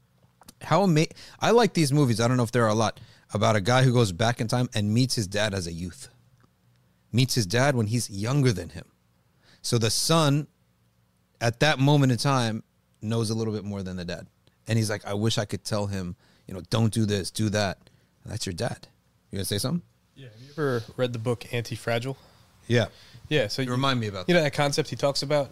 I like these movies. I don't know if there are a lot about a guy who goes back in time and meets his dad as a youth. Meets his dad when he's younger than him. So the son, at that moment in time, knows a little bit more than the dad. And he's like, I wish I could tell him, don't do this, do that. And that's your dad. You going to say something? Yeah. Have you ever read the book Anti-Fragile? Yeah. Yeah. So remind me about that. That concept he talks about?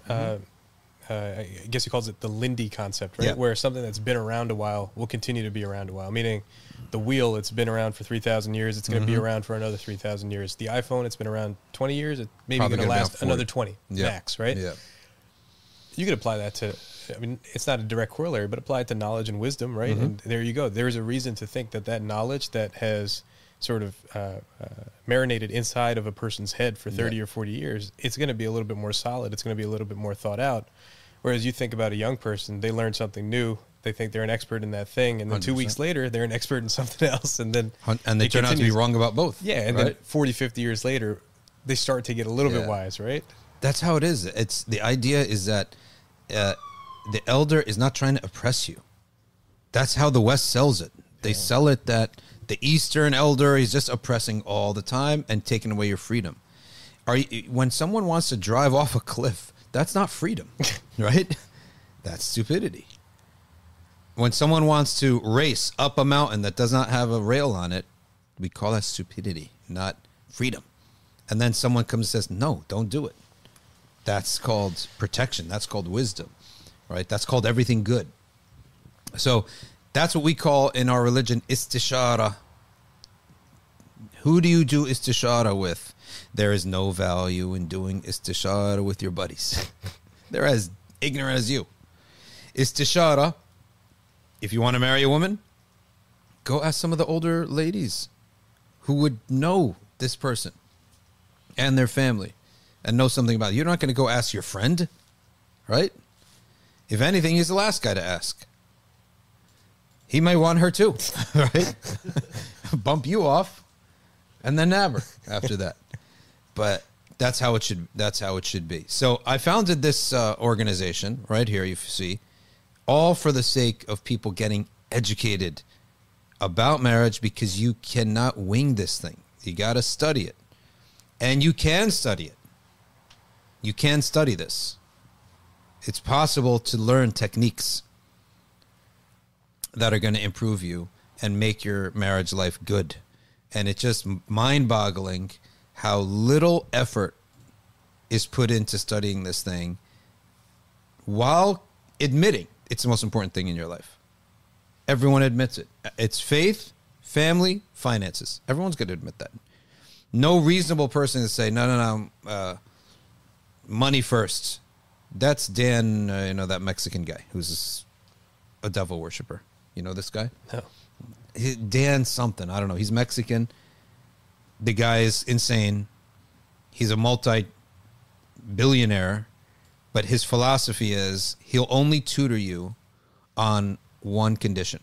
I guess he calls it the Lindy concept, right? Yeah. Where something that's been around a while will continue to be around a while. Meaning the wheel, it's been around for 3,000 years. It's going to be around for another 3,000 years. The iPhone, it's been around 20 years. It's maybe going to last another 20 max, right? Yeah. You could apply that to, it's not a direct corollary, but apply it to knowledge and wisdom, right? And there you go. There's a reason to think that knowledge that has sort of marinated inside of a person's head for 30 or 40 years, it's going to be a little bit more solid. It's going to be a little bit more thought out. Whereas you think about a young person, they learn something new. They think they're an expert in that thing. And then 2 weeks later, they're an expert in something else. And then they turn out to be wrong about both. Yeah. And then 40, 50 years later, they start to get a little bit wise, right? That's how it is. It's the idea is that the elder is not trying to oppress you. That's how the West sells it. They sell it that the Eastern elder is just oppressing all the time and taking away your freedom. When someone wants to drive off a cliff, that's not freedom, right? That's stupidity. When someone wants to race up a mountain that does not have a rail on it, we call that stupidity, not freedom. And then someone comes and says, no, don't do it. That's called protection. That's called wisdom, right? That's called everything good. So that's what we call in our religion istishara. Who do you do istishara with? There is no value in doing istishara with your buddies. They're as ignorant as you. Istishara, if you want to marry a woman, go ask some of the older ladies who would know this person and their family and know something about it. You're not going to go ask your friend, right? If anything, he's the last guy to ask. He might want her too, right? Bump you off and then nab her after that. But that's how it should be. So I founded this organization right here, you see, all for the sake of people getting educated about marriage, because you cannot wing this thing. You got to study it. And you can study it. You can study this. It's possible to learn techniques that are going to improve you and make your marriage life good. And it's just mind-boggling how little effort is put into studying this thing while admitting it's the most important thing in your life. Everyone admits it. It's faith, family, finances. Everyone's going to admit that. No reasonable person to say, no, money first. That's Dan, that Mexican guy who's a devil worshiper. You know this guy? No. Dan something. I don't know. He's Mexican. The guy is insane. He's a multi-billionaire. But his philosophy is he'll only tutor you on one condition.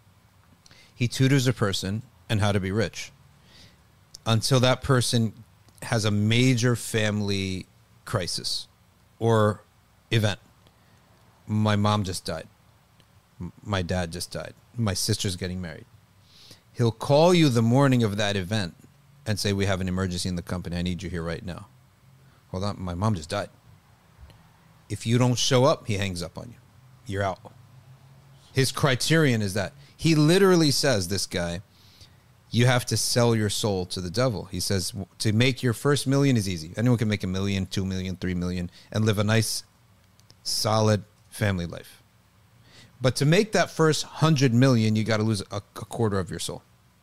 He tutors a person on how to be rich until that person has a major family crisis or event. My mom just died. My dad just died. My sister's getting married. He'll call you the morning of that event and say, we have an emergency in the company. I need you here right now. Hold on. My mom just died. If you don't show up, he hangs up on you. You're out. His criterion is that. He literally says, this guy, you have to sell your soul to the devil. He says to make your first million is easy. Anyone can make $1 million, 2 million, 3 million, and live a nice, solid family life. But to make that first 100 million, you got to lose a quarter of your soul.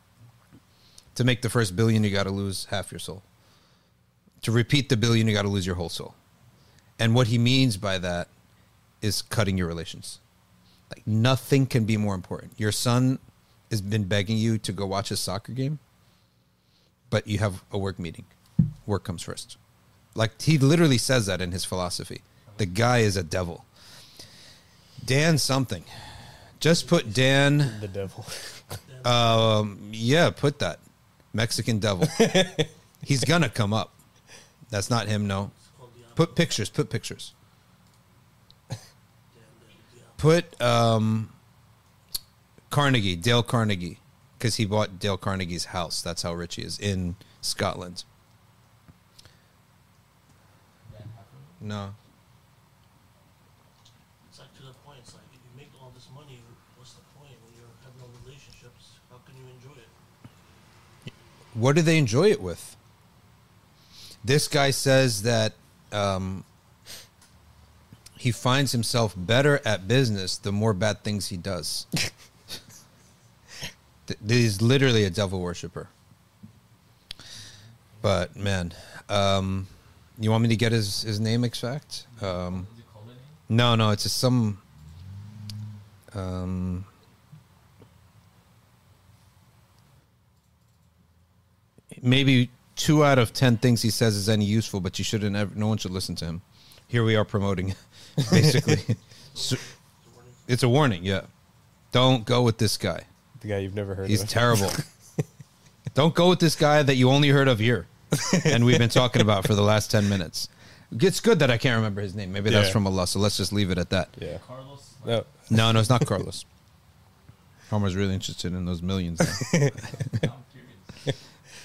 To make the first billion, you got to lose half your soul. To repeat the billion, you got to lose your whole soul. And what he means by that is cutting your relations. Like nothing can be more important. Your son has been begging you to go watch a soccer game, but you have a work meeting. Work comes first. Like he literally says that in his philosophy. The guy is a devil. Dan something. Just put Dan. The devil. Yeah, put that. Mexican devil. He's gonna come up. That's not him, no. Put pictures. Put Carnegie, Dale Carnegie, because he bought Dale Carnegie's house. That's how rich he is in Scotland. No. It's like to the point. It's like if you make all this money, what's the point when you have no relationships? How can you enjoy it? What do they enjoy it with? This guy says that he finds himself better at business the more bad things he does. He's literally a devil worshiper. But man, you want me to get his name exact? No, it's just some. Maybe 2 out of 10 things he says is any useful, but you shouldn't ever. No one should listen to him. Here we are promoting, basically. So, it's a warning, yeah. Don't go with this guy. The guy you've never heard of. He's terrible. Don't go with this guy that you only heard of here, and we've been talking about for the last 10 minutes. It's good that I can't remember his name. Maybe that's from Allah, so let's just leave it at that. Yeah. Carlos? No, it's not Carlos. Homer's really interested in those millions now. I'm curious.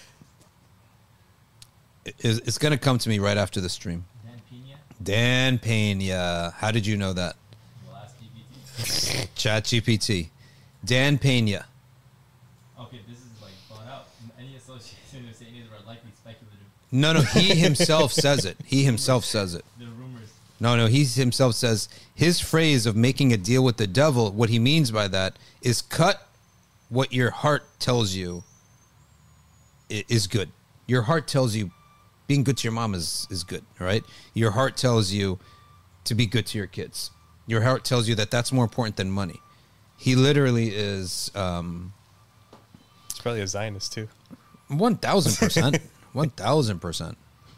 It's going to come to me right after the stream. Dan Pena. How did you know that? ChatGPT. Dan Pena. Okay, this is like thought out. Any association with Satanism are likely speculative. No, he himself says it. He himself says it. The rumors. No, he himself says his phrase of making a deal with the devil, what he means by that is cut what your heart tells you is good. Your heart tells you being good to your mom is good, right? Your heart tells you to be good to your kids. Your heart tells you that that's more important than money. He literally is... He's probably a Zionist, too. 1,000%. 1,000%.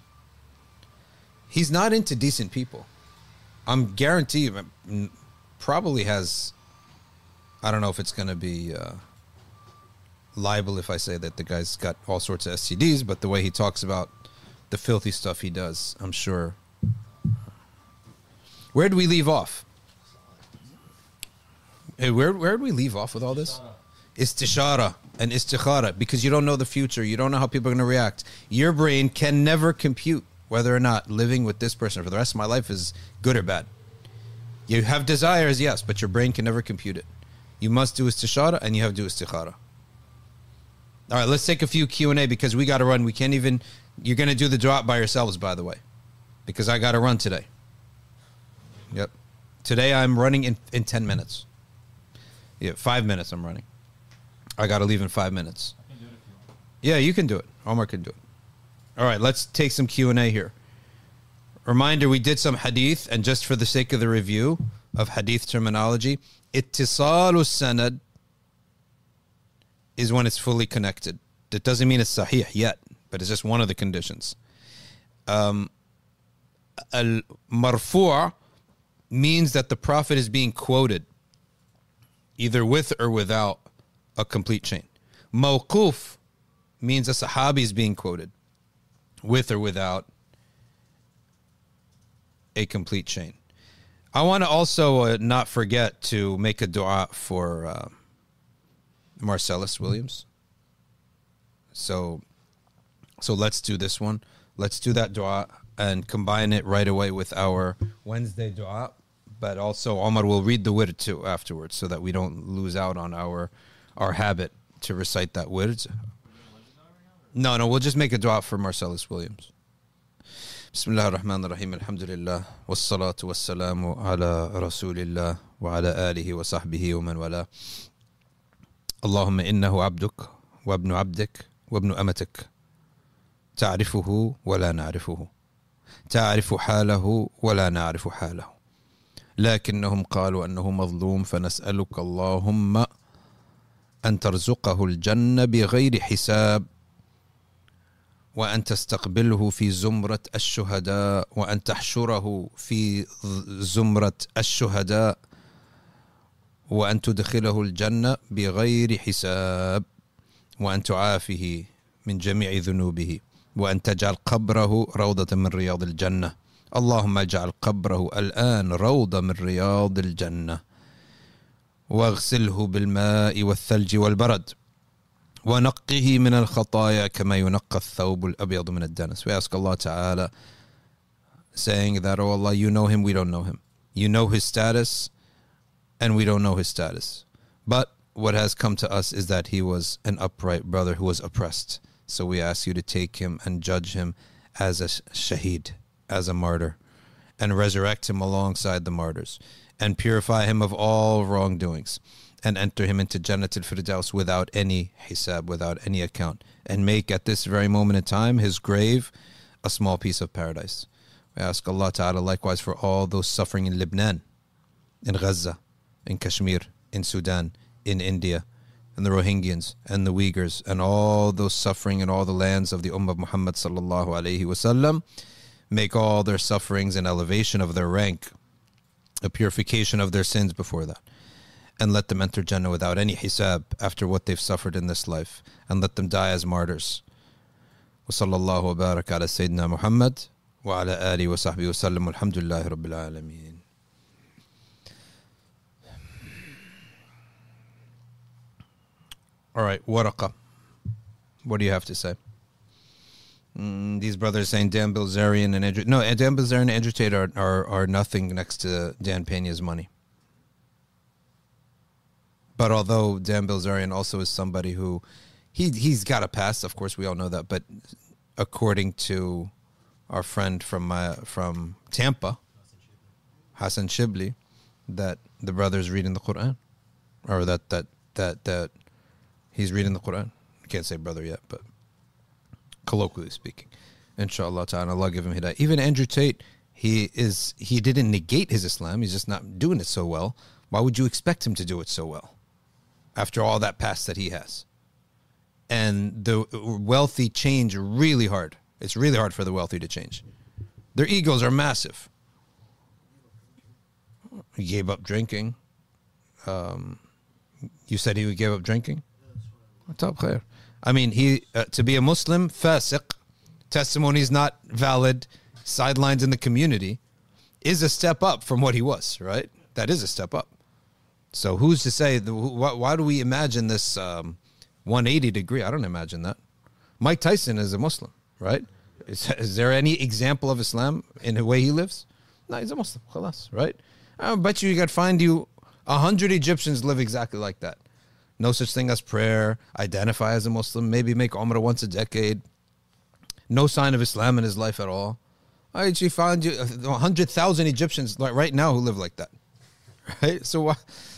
He's not into decent people. I'm guaranteed probably has... I don't know if it's going to be libel if I say that the guy's got all sorts of STDs, but the way he talks about the filthy stuff he does, I'm sure. Where did we leave off? Hey, where did we leave off with all this? Istishara and istikhara, because you don't know the future. You don't know how people are going to react. Your brain can never compute whether or not living with this person for the rest of my life is good or bad. You have desires, yes, but your brain can never compute it. You must do istishara and you have to do istikhara. All right, let's take a few Q&A because we got to run. We can't even... You're going to do the drop by yourselves, by the way, because I got to run today. Yep. Today I'm running in 10 minutes. Yeah, 5 minutes I'm running. I got to leave in 5 minutes. I can do it if you want. Yeah, you can do it. Omar can do it. All right, let's take some Q&A here. Reminder, we did some hadith, and just for the sake of the review of hadith terminology, ittisalu sanad is when it's fully connected. That doesn't mean it's sahih yet, but it's just one of the conditions. Al-marfu' means that the Prophet is being quoted, either with or without a complete chain. Mawquf means a sahabi is being quoted, with or without a complete chain. I want to also not forget to make a dua for Marcellus Williams. So let's do this one. Let's do that dua and combine it right away with our Wednesday dua. But also Omar will read the wird too afterwards so that we don't lose out on our habit to recite that wird. No, we'll just make a dua for Marcellus Williams. بسم الله الرحمن الرحيم الحمد لله والصلاة والسلام على رسول الله وعلى آله وصحبه ومن والاه اللهم إنه عبدك وابن عبدك وابن أمتك تعرفه ولا نعرفه تعرف حاله ولا نعرف حاله لكنهم قالوا أنه مظلوم فنسألك اللهم أن ترزقه الجنة بغير حساب وأن تستقبله في زمرة الشهداء وأن تحشره في زمرة الشهداء وأن تدخله الجنة بغير حساب وأن تعافيه من جميع ذنوبه وأن تجعل قبره روضة من رياض الجنة اللهم اجعل قبره الآن روضة من رياض الجنة واغسله بالماء والثلج والبرد ونقه من الخطايا كما ينقى الثوب الأبيض من الدنس. We ask Allah Ta'ala, saying that, oh Allah, you know him, we don't know him. You know his status, and we don't know his status. But what has come to us is that he was an upright brother who was oppressed. So we ask you to take him and judge him as a shaheed, as a martyr, and resurrect him alongside the martyrs, and purify him of all wrongdoings, and enter him into Jannat al-Firdaus without any hisab, without any account, and make at this very moment in time his grave a small piece of paradise. We ask Allah Ta'ala likewise for all those suffering in Lebanon, in Gaza, in Kashmir, in Sudan, in India, and the Rohingyans and the Uyghurs, and all those suffering in all the lands of the Ummah of Muhammad sallallahu alayhi wasallam. Make all their sufferings an elevation of their rank, a purification of their sins before that. And let them enter Jannah without any hisab after what they've suffered in this life. And let them die as martyrs. Wa sallallahu wa barak ala Sayyidina Muhammad wa ala alihi wa sahbihi wa sallam. Alhamdulillahi Rabbil Alameen. All right, Waraqa. What do you have to say? These brothers saying Dan Bilzerian and Dan Bilzerian and Andrew Tate are nothing next to Dan Pena's money. But although Dan Bilzerian also is somebody who he's got a past, of course we all know that. But according to our friend from Tampa, Hassan Shibli, that the brother's reading the Quran, or that he's reading the Quran. I can't say brother yet, but colloquially speaking, inshallah ta'ala, Allah give him hidayah. Even Andrew Tate, he didn't negate his Islam. He's just not doing it so well. Why would you expect him to do it so well after all that past that he has? And the wealthy change really hard. It's really hard for the wealthy to change. Their egos are massive. He gave up drinking. You said he gave up drinking? I mean, to be a Muslim, fasiq, testimony is not valid, sidelines in the community, is a step up from what he was, right? That is a step up. So who's to say, why do we imagine this 180 degree? I don't imagine that. Mike Tyson is a Muslim, right? Is there any example of Islam in the way he lives? No, he's a Muslim, khalas, right? I bet you could find 100 Egyptians live exactly like that. No such thing as prayer. Identify as a Muslim. Maybe make Umrah once a decade. No sign of Islam in his life at all. I actually found you 100,000 Egyptians like right now who live like that. Right? So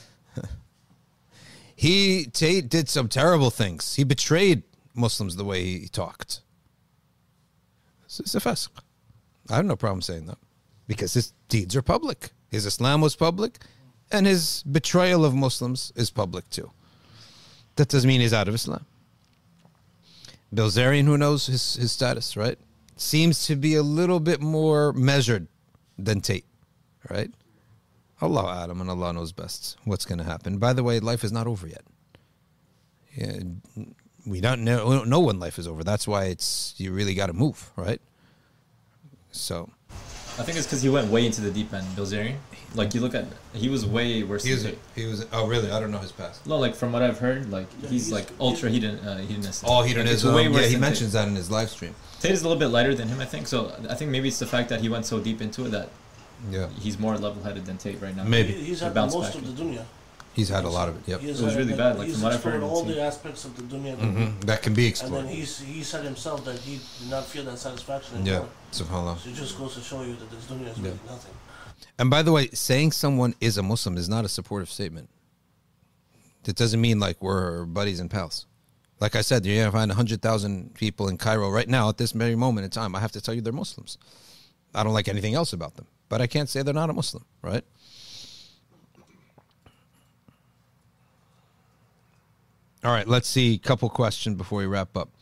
Tate did some terrible things. He betrayed Muslims the way he talked. It's a fasq. I have no problem saying that because his deeds are public. His Islam was public and his betrayal of Muslims is public too. That doesn't mean he's out of Islam. Bilzerian, who knows his status, right? Seems to be a little bit more measured than Tate, right? Allah Adam, and Allah knows best what's going to happen. By the way, life is not over yet. Yeah, we don't know when life is over. That's why you really got to move, right? So, I think it's because he went way into the deep end, Bilzerian. Like, you look at, he was way worse. He was. Oh, really? I don't know his past. No, like from what I've heard, like he's like ultra hedonist. Oh, hedonism. Like, yeah, he mentions that in his live stream. Tate is a little bit lighter than him, I think. So I think maybe it's the fact that he went so deep into it that he's more level-headed than Tate right now. Maybe he's had most of the dunya. He's had a lot of it. Yep. It was really bad. Like from what I've heard, all the aspects of the dunya that can be explored. And then he said himself that he did not feel that satisfaction anymore. Yeah, subhanAllah. So it just goes to show you that this dunya is really nothing. And by the way, saying someone is a Muslim is not a supportive statement. It doesn't mean like we're buddies and pals. Like I said, you're going to find 100,000 people in Cairo right now at this very moment in time. I have to tell you they're Muslims. I don't like anything else about them, but I can't say they're not a Muslim, right? All right, let's see a couple questions before we wrap up.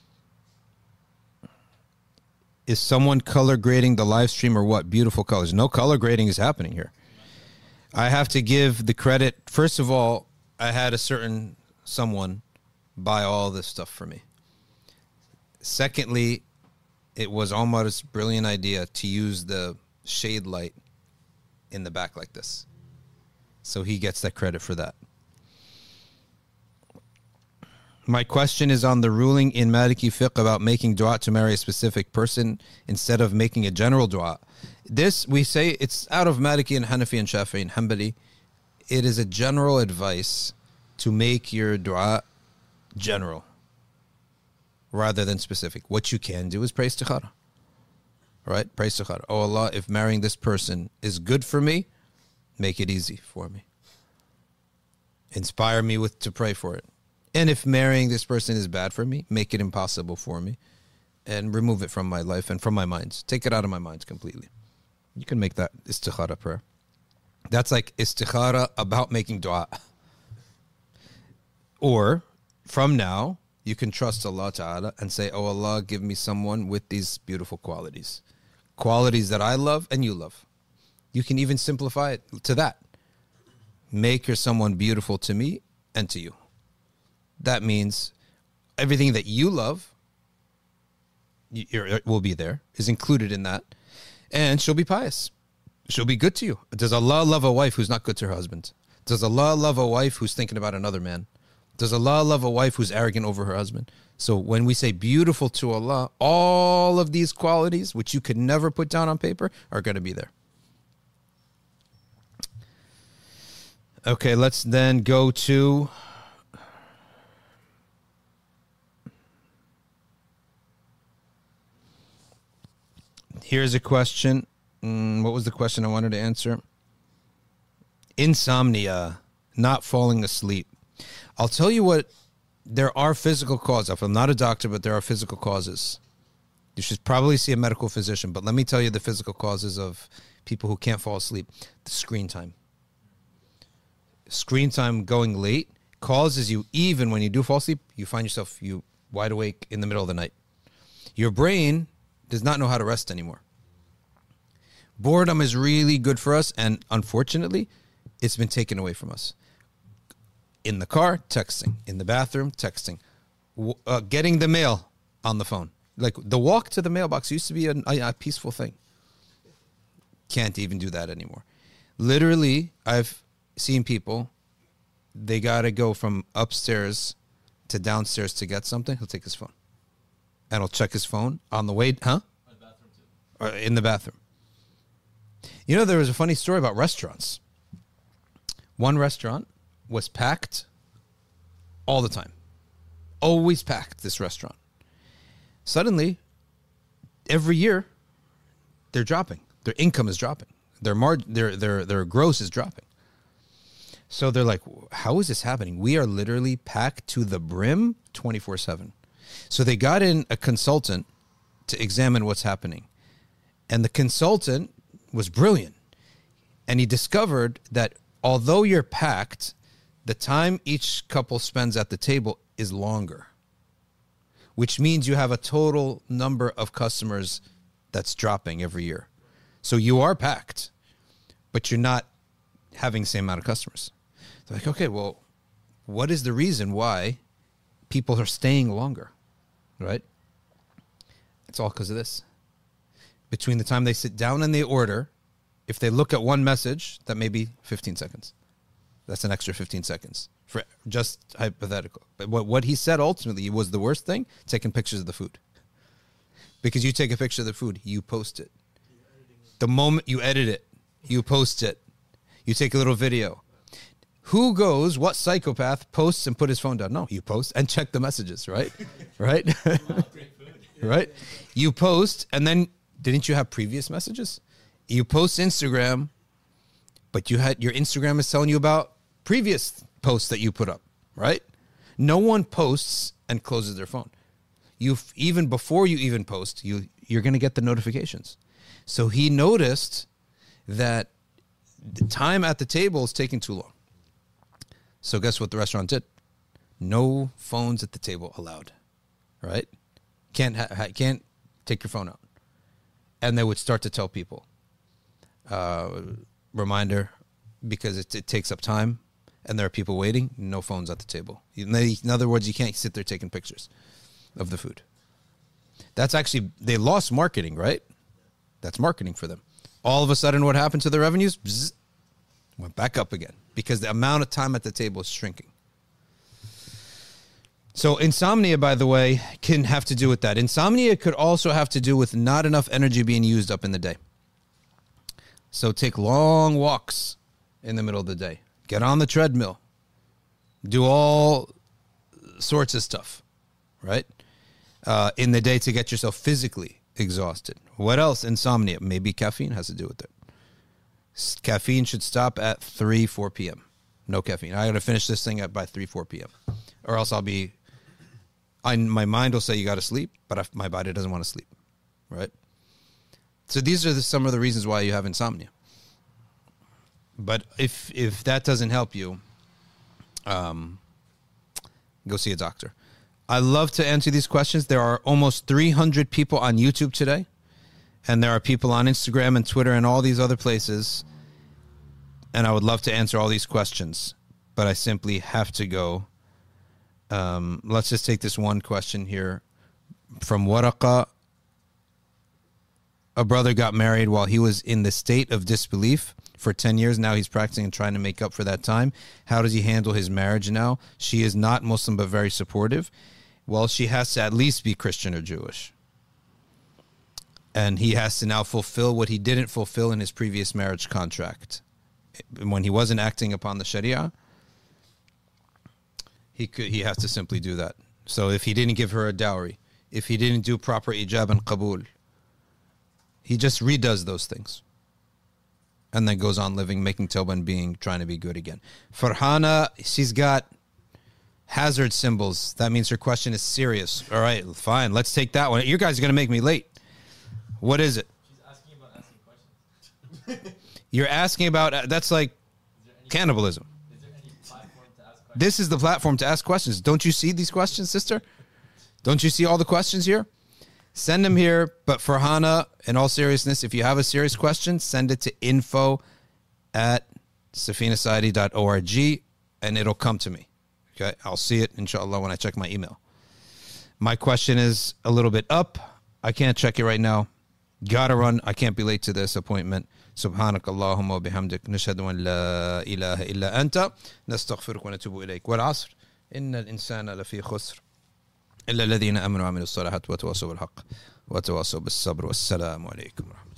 Is someone color grading the live stream or what? Beautiful colors. No color grading is happening here. I have to give the credit. First of all, I had a certain someone buy all this stuff for me. Secondly, it was Omar's brilliant idea to use the shade light in the back like this. So he gets that credit for that. My question is on the ruling in Maliki fiqh about making dua to marry a specific person instead of making a general dua. This, we say, it's out of Maliki and Hanafi and Shafi'i and Hanbali. It is a general advice to make your dua general rather than specific. What you can do is pray istikhara. Right? Pray istikhara. Oh Allah, if marrying this person is good for me, make it easy for me. Inspire me to pray for it. And if marrying this person is bad for me, make it impossible for me and remove it from my life and from my mind. Take it out of my mind completely. You can make that istikhara prayer. That's like istikhara about making dua. Or from now, you can trust Allah Ta'ala and say, oh Allah, give me someone with these beautiful qualities. Qualities that I love and you love. You can even simplify it to that. Make her someone beautiful to me and to you. That means everything that you love will be there, is included in that. And she'll be pious. She'll be good to you. Does Allah love a wife who's not good to her husband? Does Allah love a wife who's thinking about another man? Does Allah love a wife who's arrogant over her husband? So when we say beautiful to Allah, all of these qualities, which you could never put down on paper, are going to be there. Okay, let's then go to... Here's a question. What was the question I wanted to answer? Insomnia, not falling asleep. I'll tell you what, there are physical causes. I'm not a doctor, but there are physical causes. You should probably see a medical physician, but let me tell you the physical causes of people who can't fall asleep. The screen time. Screen time going late causes you, even when you do fall asleep, you find yourself wide awake in the middle of the night. Your brain does not know how to rest anymore. Boredom is really good for us, and unfortunately, it's been taken away from us. In the car, texting. In the bathroom, texting. Getting the mail on the phone. Like, the walk to the mailbox used to be a peaceful thing. Can't even do that anymore. Literally, I've seen people, they got to go from upstairs to downstairs to get something. He'll take his phone. And he'll check his phone on the way, huh? Or in the bathroom. You know, there was a funny story about restaurants. One restaurant was packed all the time. Always packed, this restaurant. Suddenly, every year, they're dropping. Their income is dropping. Their gross is dropping. So they're like, how is this happening? We are literally packed to the brim 24/7. So they got in a consultant to examine what's happening. And the consultant was brilliant. And he discovered that although you're packed, the time each couple spends at the table is longer, which means you have a total number of customers that's dropping every year. So you are packed, but you're not having the same amount of customers. They're like, okay, well, what is the reason why people are staying longer, right? It's all because of this. Between the time they sit down and they order, if they look at one message, that may be 15 seconds. That's an extra 15 seconds, for just hypothetical. But what he said ultimately was the worst thing, taking pictures of the food. Because you take a picture of the food, you post it. The moment you edit it, you post it. You take a little video. Who goes, what psychopath posts and put his phone down? No, you post and check the messages, right? Right? Right? You post, and then, didn't you have previous messages? You post Instagram, but your Instagram is telling you about previous posts that you put up, right? No one posts and closes their phone. Even before you even post, you're going to get the notifications. So he noticed that the time at the table is taking too long. So guess what the restaurant did? No phones at the table allowed, right? Can't take your phone out. And they would start to tell people, reminder, because it takes up time and there are people waiting, no phones at the table. In other words, you can't sit there taking pictures of the food. That's actually, they lost marketing, right? That's marketing for them. All of a sudden, what happened to the revenues? Bzz, went back up again because the amount of time at the table is shrinking. So insomnia, by the way, can have to do with that. Insomnia could also have to do with not enough energy being used up in the day. So take long walks in the middle of the day. Get on the treadmill. Do all sorts of stuff, right? In the day to get yourself physically exhausted. What else? Insomnia. Maybe caffeine has to do with it. Caffeine should stop at 3, 4 p.m. No caffeine. I got to finish this thing by 3, 4 p.m. Or else my mind will say you got to sleep, but my body doesn't want to sleep, right? So these are some of the reasons why you have insomnia. But if that doesn't help you, go see a doctor. I love to answer these questions. There are almost 300 people on YouTube today, and there are people on Instagram and Twitter and all these other places, and I would love to answer all these questions, but I simply have to go. Let's just take this one question here from Waraqa. A brother got married while he was in the state of disbelief for 10 years. Now he's practicing and trying to make up for that time. How does he handle his marriage now? She is not Muslim but very supportive. Well, she has to at least be Christian or Jewish. And he has to now fulfill what he didn't fulfill in his previous marriage contract. When he wasn't acting upon the Sharia, he has to simply do that. So if he didn't give her a dowry, if he didn't do proper ijab and qabul, he just redoes those things. And then goes on living, making tawbah and trying to be good again. Farhana, she's got hazard symbols. That means her question is serious. All right, fine. Let's take that one. You guys are going to make me late. What is it? She's asking about asking questions. You're asking about, that's like cannibalism. Is there any platform to ask questions? This is the platform to ask questions. Don't you see these questions, sister? Don't you see all the questions here? Send them here. But Farhana, in all seriousness, if you have a serious question, send it to info@safinasociety.org and it'll come to me. Okay, I'll see it, inshallah, when I check my email. My question is a little bit up. I can't check it right now. Gotta run. I can't be late to this appointment. سبحانك اللهم وبحمدك نشهد أن لا إله إلا أنت نستغفرك ونتوب إليك والعصر إن الإنسان لفي خسر إلا الذين آمنوا وعملوا الصالحات وتواصوا بالحق وتواصوا بالصبر والسلام عليكم ورحمة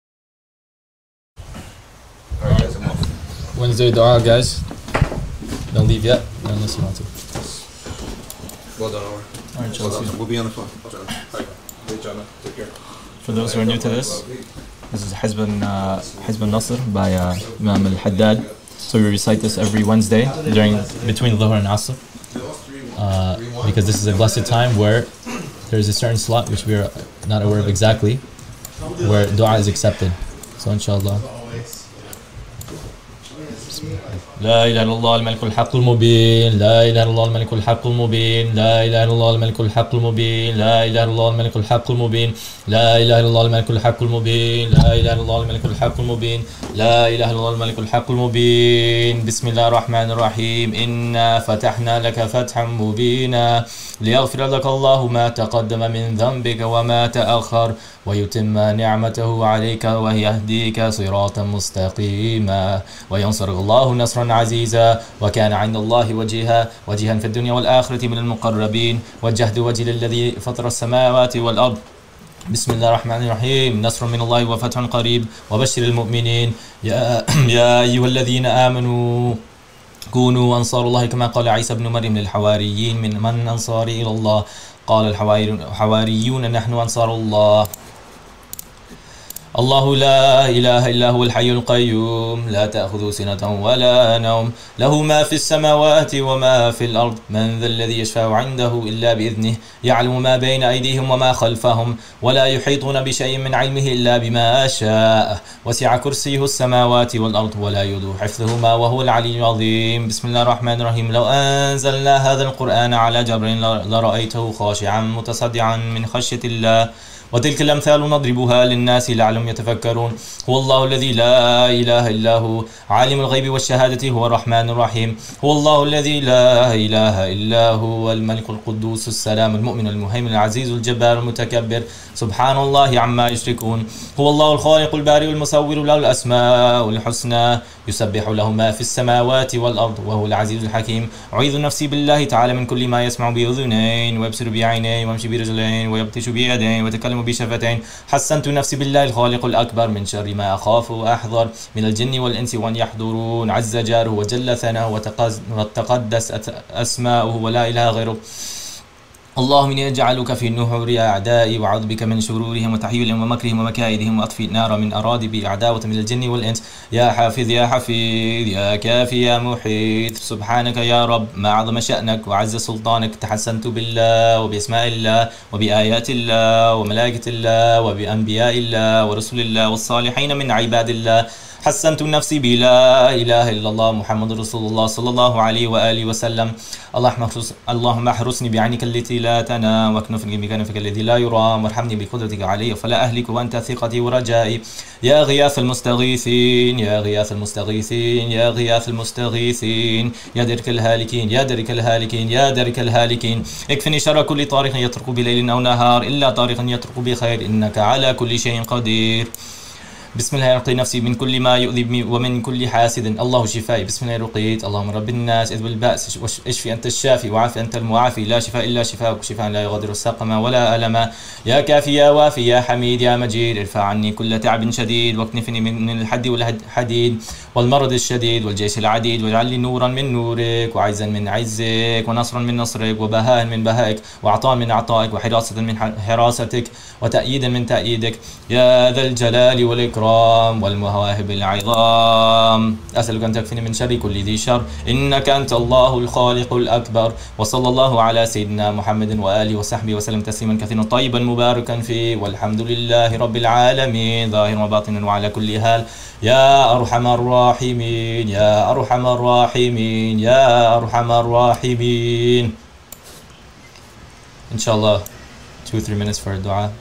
الله. Wednesday dua, guys. Don't leave yet, unless you want to. Well done, Omar. All right, Chelsea. We'll be on the phone. Hey, John. Take care. For those who are new to this is Hizb al-Nasr by Imam al-Haddad. So we recite this every Wednesday between Dhuhr and Asr, because this is a blessed time where there is a certain slot which we are not aware of exactly, where dua is accepted. So inshallah. لا إله إلا الله الملك الحق المبين لا إله إلا الله الملك الحق المبين لا إله إلا الله الملك الحق المبين لا إله إلا الله الملك الحق المبين لا إله إلا الله الملك الحق المبين لا إله إلا الله الملك الحق المبين لا إله إلا الله الملك الحق المبين بسم الله الرحمن الرحيم إنا فتحنا لك فتحا مبينا ليغفر لك الله ما تقدم من ذنبك وما تأخر ويتم نعمته عليك ويهديك صراطا مستقيما وينصرك الله نصرا عزيزا وكان عند الله وجيها في الدنيا والآخرة من المقربين وجهد وجه الذي فطر السماوات والأرض بسم الله الرحمن الرحيم نصر من الله وفتح قريب وبشر المؤمنين يا أيها الذين آمنوا كونوا أنصار الله كما قال عيسى بن مريم للحواريين من أنصاري إلى الله قال الحواريون نحن أنصار الله الله لا إله إلا هو الحي القيوم لا تأخذه سنة ولا نوم له ما في السماوات وما في الأرض من ذا الذي يشفع عنده إلا بإذنه يعلم ما بين أيديهم وما خلفهم ولا يحيطون بشيء من علمه إلا بما شاء وسع كرسيه السماوات والأرض ولا يؤوده حفظهما وهو العلي العظيم بسم الله الرحمن الرحيم لو أنزلنا هذا القرآن على جبل لرأيته خاشعا متصدعا من خشية الله وتلك الأمثال نضربها للناس لعلهم يتفكرون هو الله الذي لا إله إلا هو عالم الغيب والشهادة هو الرحمن الرحيم هو الله الذي لا إله إلا هو الملك القدوس السلام المؤمن المهيمن العزيز الجبار المتكبر سبحان الله عما يشركون هو الله الخالق البارئ المصور له الأسماء الحسنى يسبح له ما في السماوات والأرض وهو العزيز الحكيم أعيذ نفسي بالله تعالى من كل ما يسمع بأذنين ويبصر بعينين ويمشي برجلين ويبطش بيدين ويتكلم بشفتين حسنت نفسي بالله الخالق الأكبر من شر ما أخاف وأحذر من الجن والإنس وأن يحضرون عز جاره وجل ثناؤه وتقدس أسماؤه ولا إله غيره اللهم إني أجعلك في نحور أعدائي وأعوذ بك من شرورهم وتحيلهم ومكرهم ومكائدهم وأطفئ نار من أراد بي أعداء من الجن والإنس يا حافظ يا حفيظ يا كافي يا محيط سبحانك يا رب ما عظم شأنك وعز سلطانك تحسنت بالله وبأسماء الله وبآيات الله وملائكة الله وبأنبياء الله ورسل الله والصالحين من عباد الله حسنت نفسي بلا إله إلا الله محمد رسول الله صلى الله عليه وآله وسلم اللهم احرسني بعينك التي لا تنام واكنفني بكنفك الذي لا يرام وارحمني بقدرتك علي فلا أهلك وأنت ثقتي ورجائي يا غياث المستغيثين يا غياث المستغيثين يا غياث المستغيثين يا درك الهالكين يا درك الهالكين يا درك الهالكين اكفني شر كل طارق يطرق بليل أو نهار إلا طارق يطرق بخير إنك على كل شيء قدير بسم الله رقي نفسي من كل ما يؤذي ومن كل حاسد الله شفائي بسم الله رقيت اللهم رب الناس اذهب البأس اشفي أنت الشافي وعافي أنت المعافي لا شفاء إلا شفاءك شفاء لا يغادر سقما ولا ألما يا كافي يا وافي يا حميد يا مجيد ارفع عني كل تعب شديد واكنفني من الحد والحديد والمرض الشديد والجيش العديد واجعل لي نورا من نورك وعزا من عزك ونصرا من نصرك وبهاء من بهائك وعطاء من عطائك وحراسة من حراستك وتأييدا من تأييدك يا ذا الجلال والإكرام والمواهب العظام أسألك أن تكفني من شر كل ذي شر إنك أنت الله الخالق الأكبر وصلى الله على سيدنا محمد وآله وصحبه وسلم تسليما كثيرا طيبا مباركا فيه والحمد لله رب العالمين ظاهرا وباطنا وعلى كل حال يا أرحم الراحمين يا أرحم الراحمين يا أرحم الراحمين. Inshallah 2-3 minutes for a dua.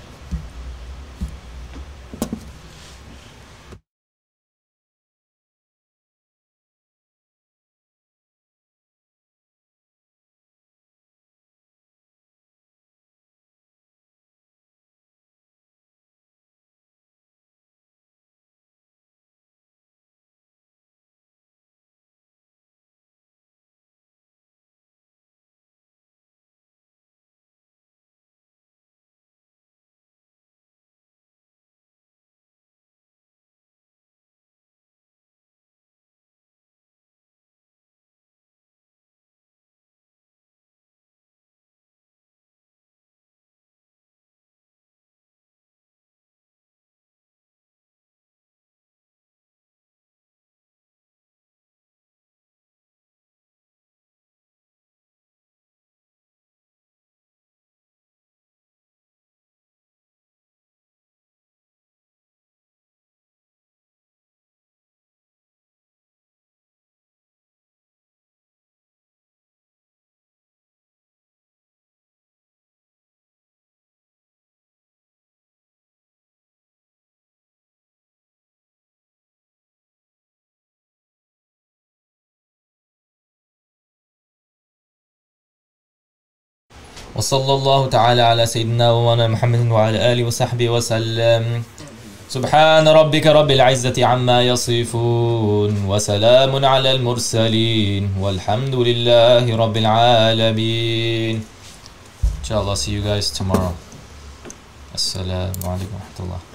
وصلى الله تعالى على سيدنا ومولانا محمد وعلى آله وصحبه وسلم. سبحان ربك رب العزة عما يصفون وسلام على المرسلين والحمد لله رب العالمين. Inshallah, see you guys tomorrow. Assalamu alaikum wa rahmatullah.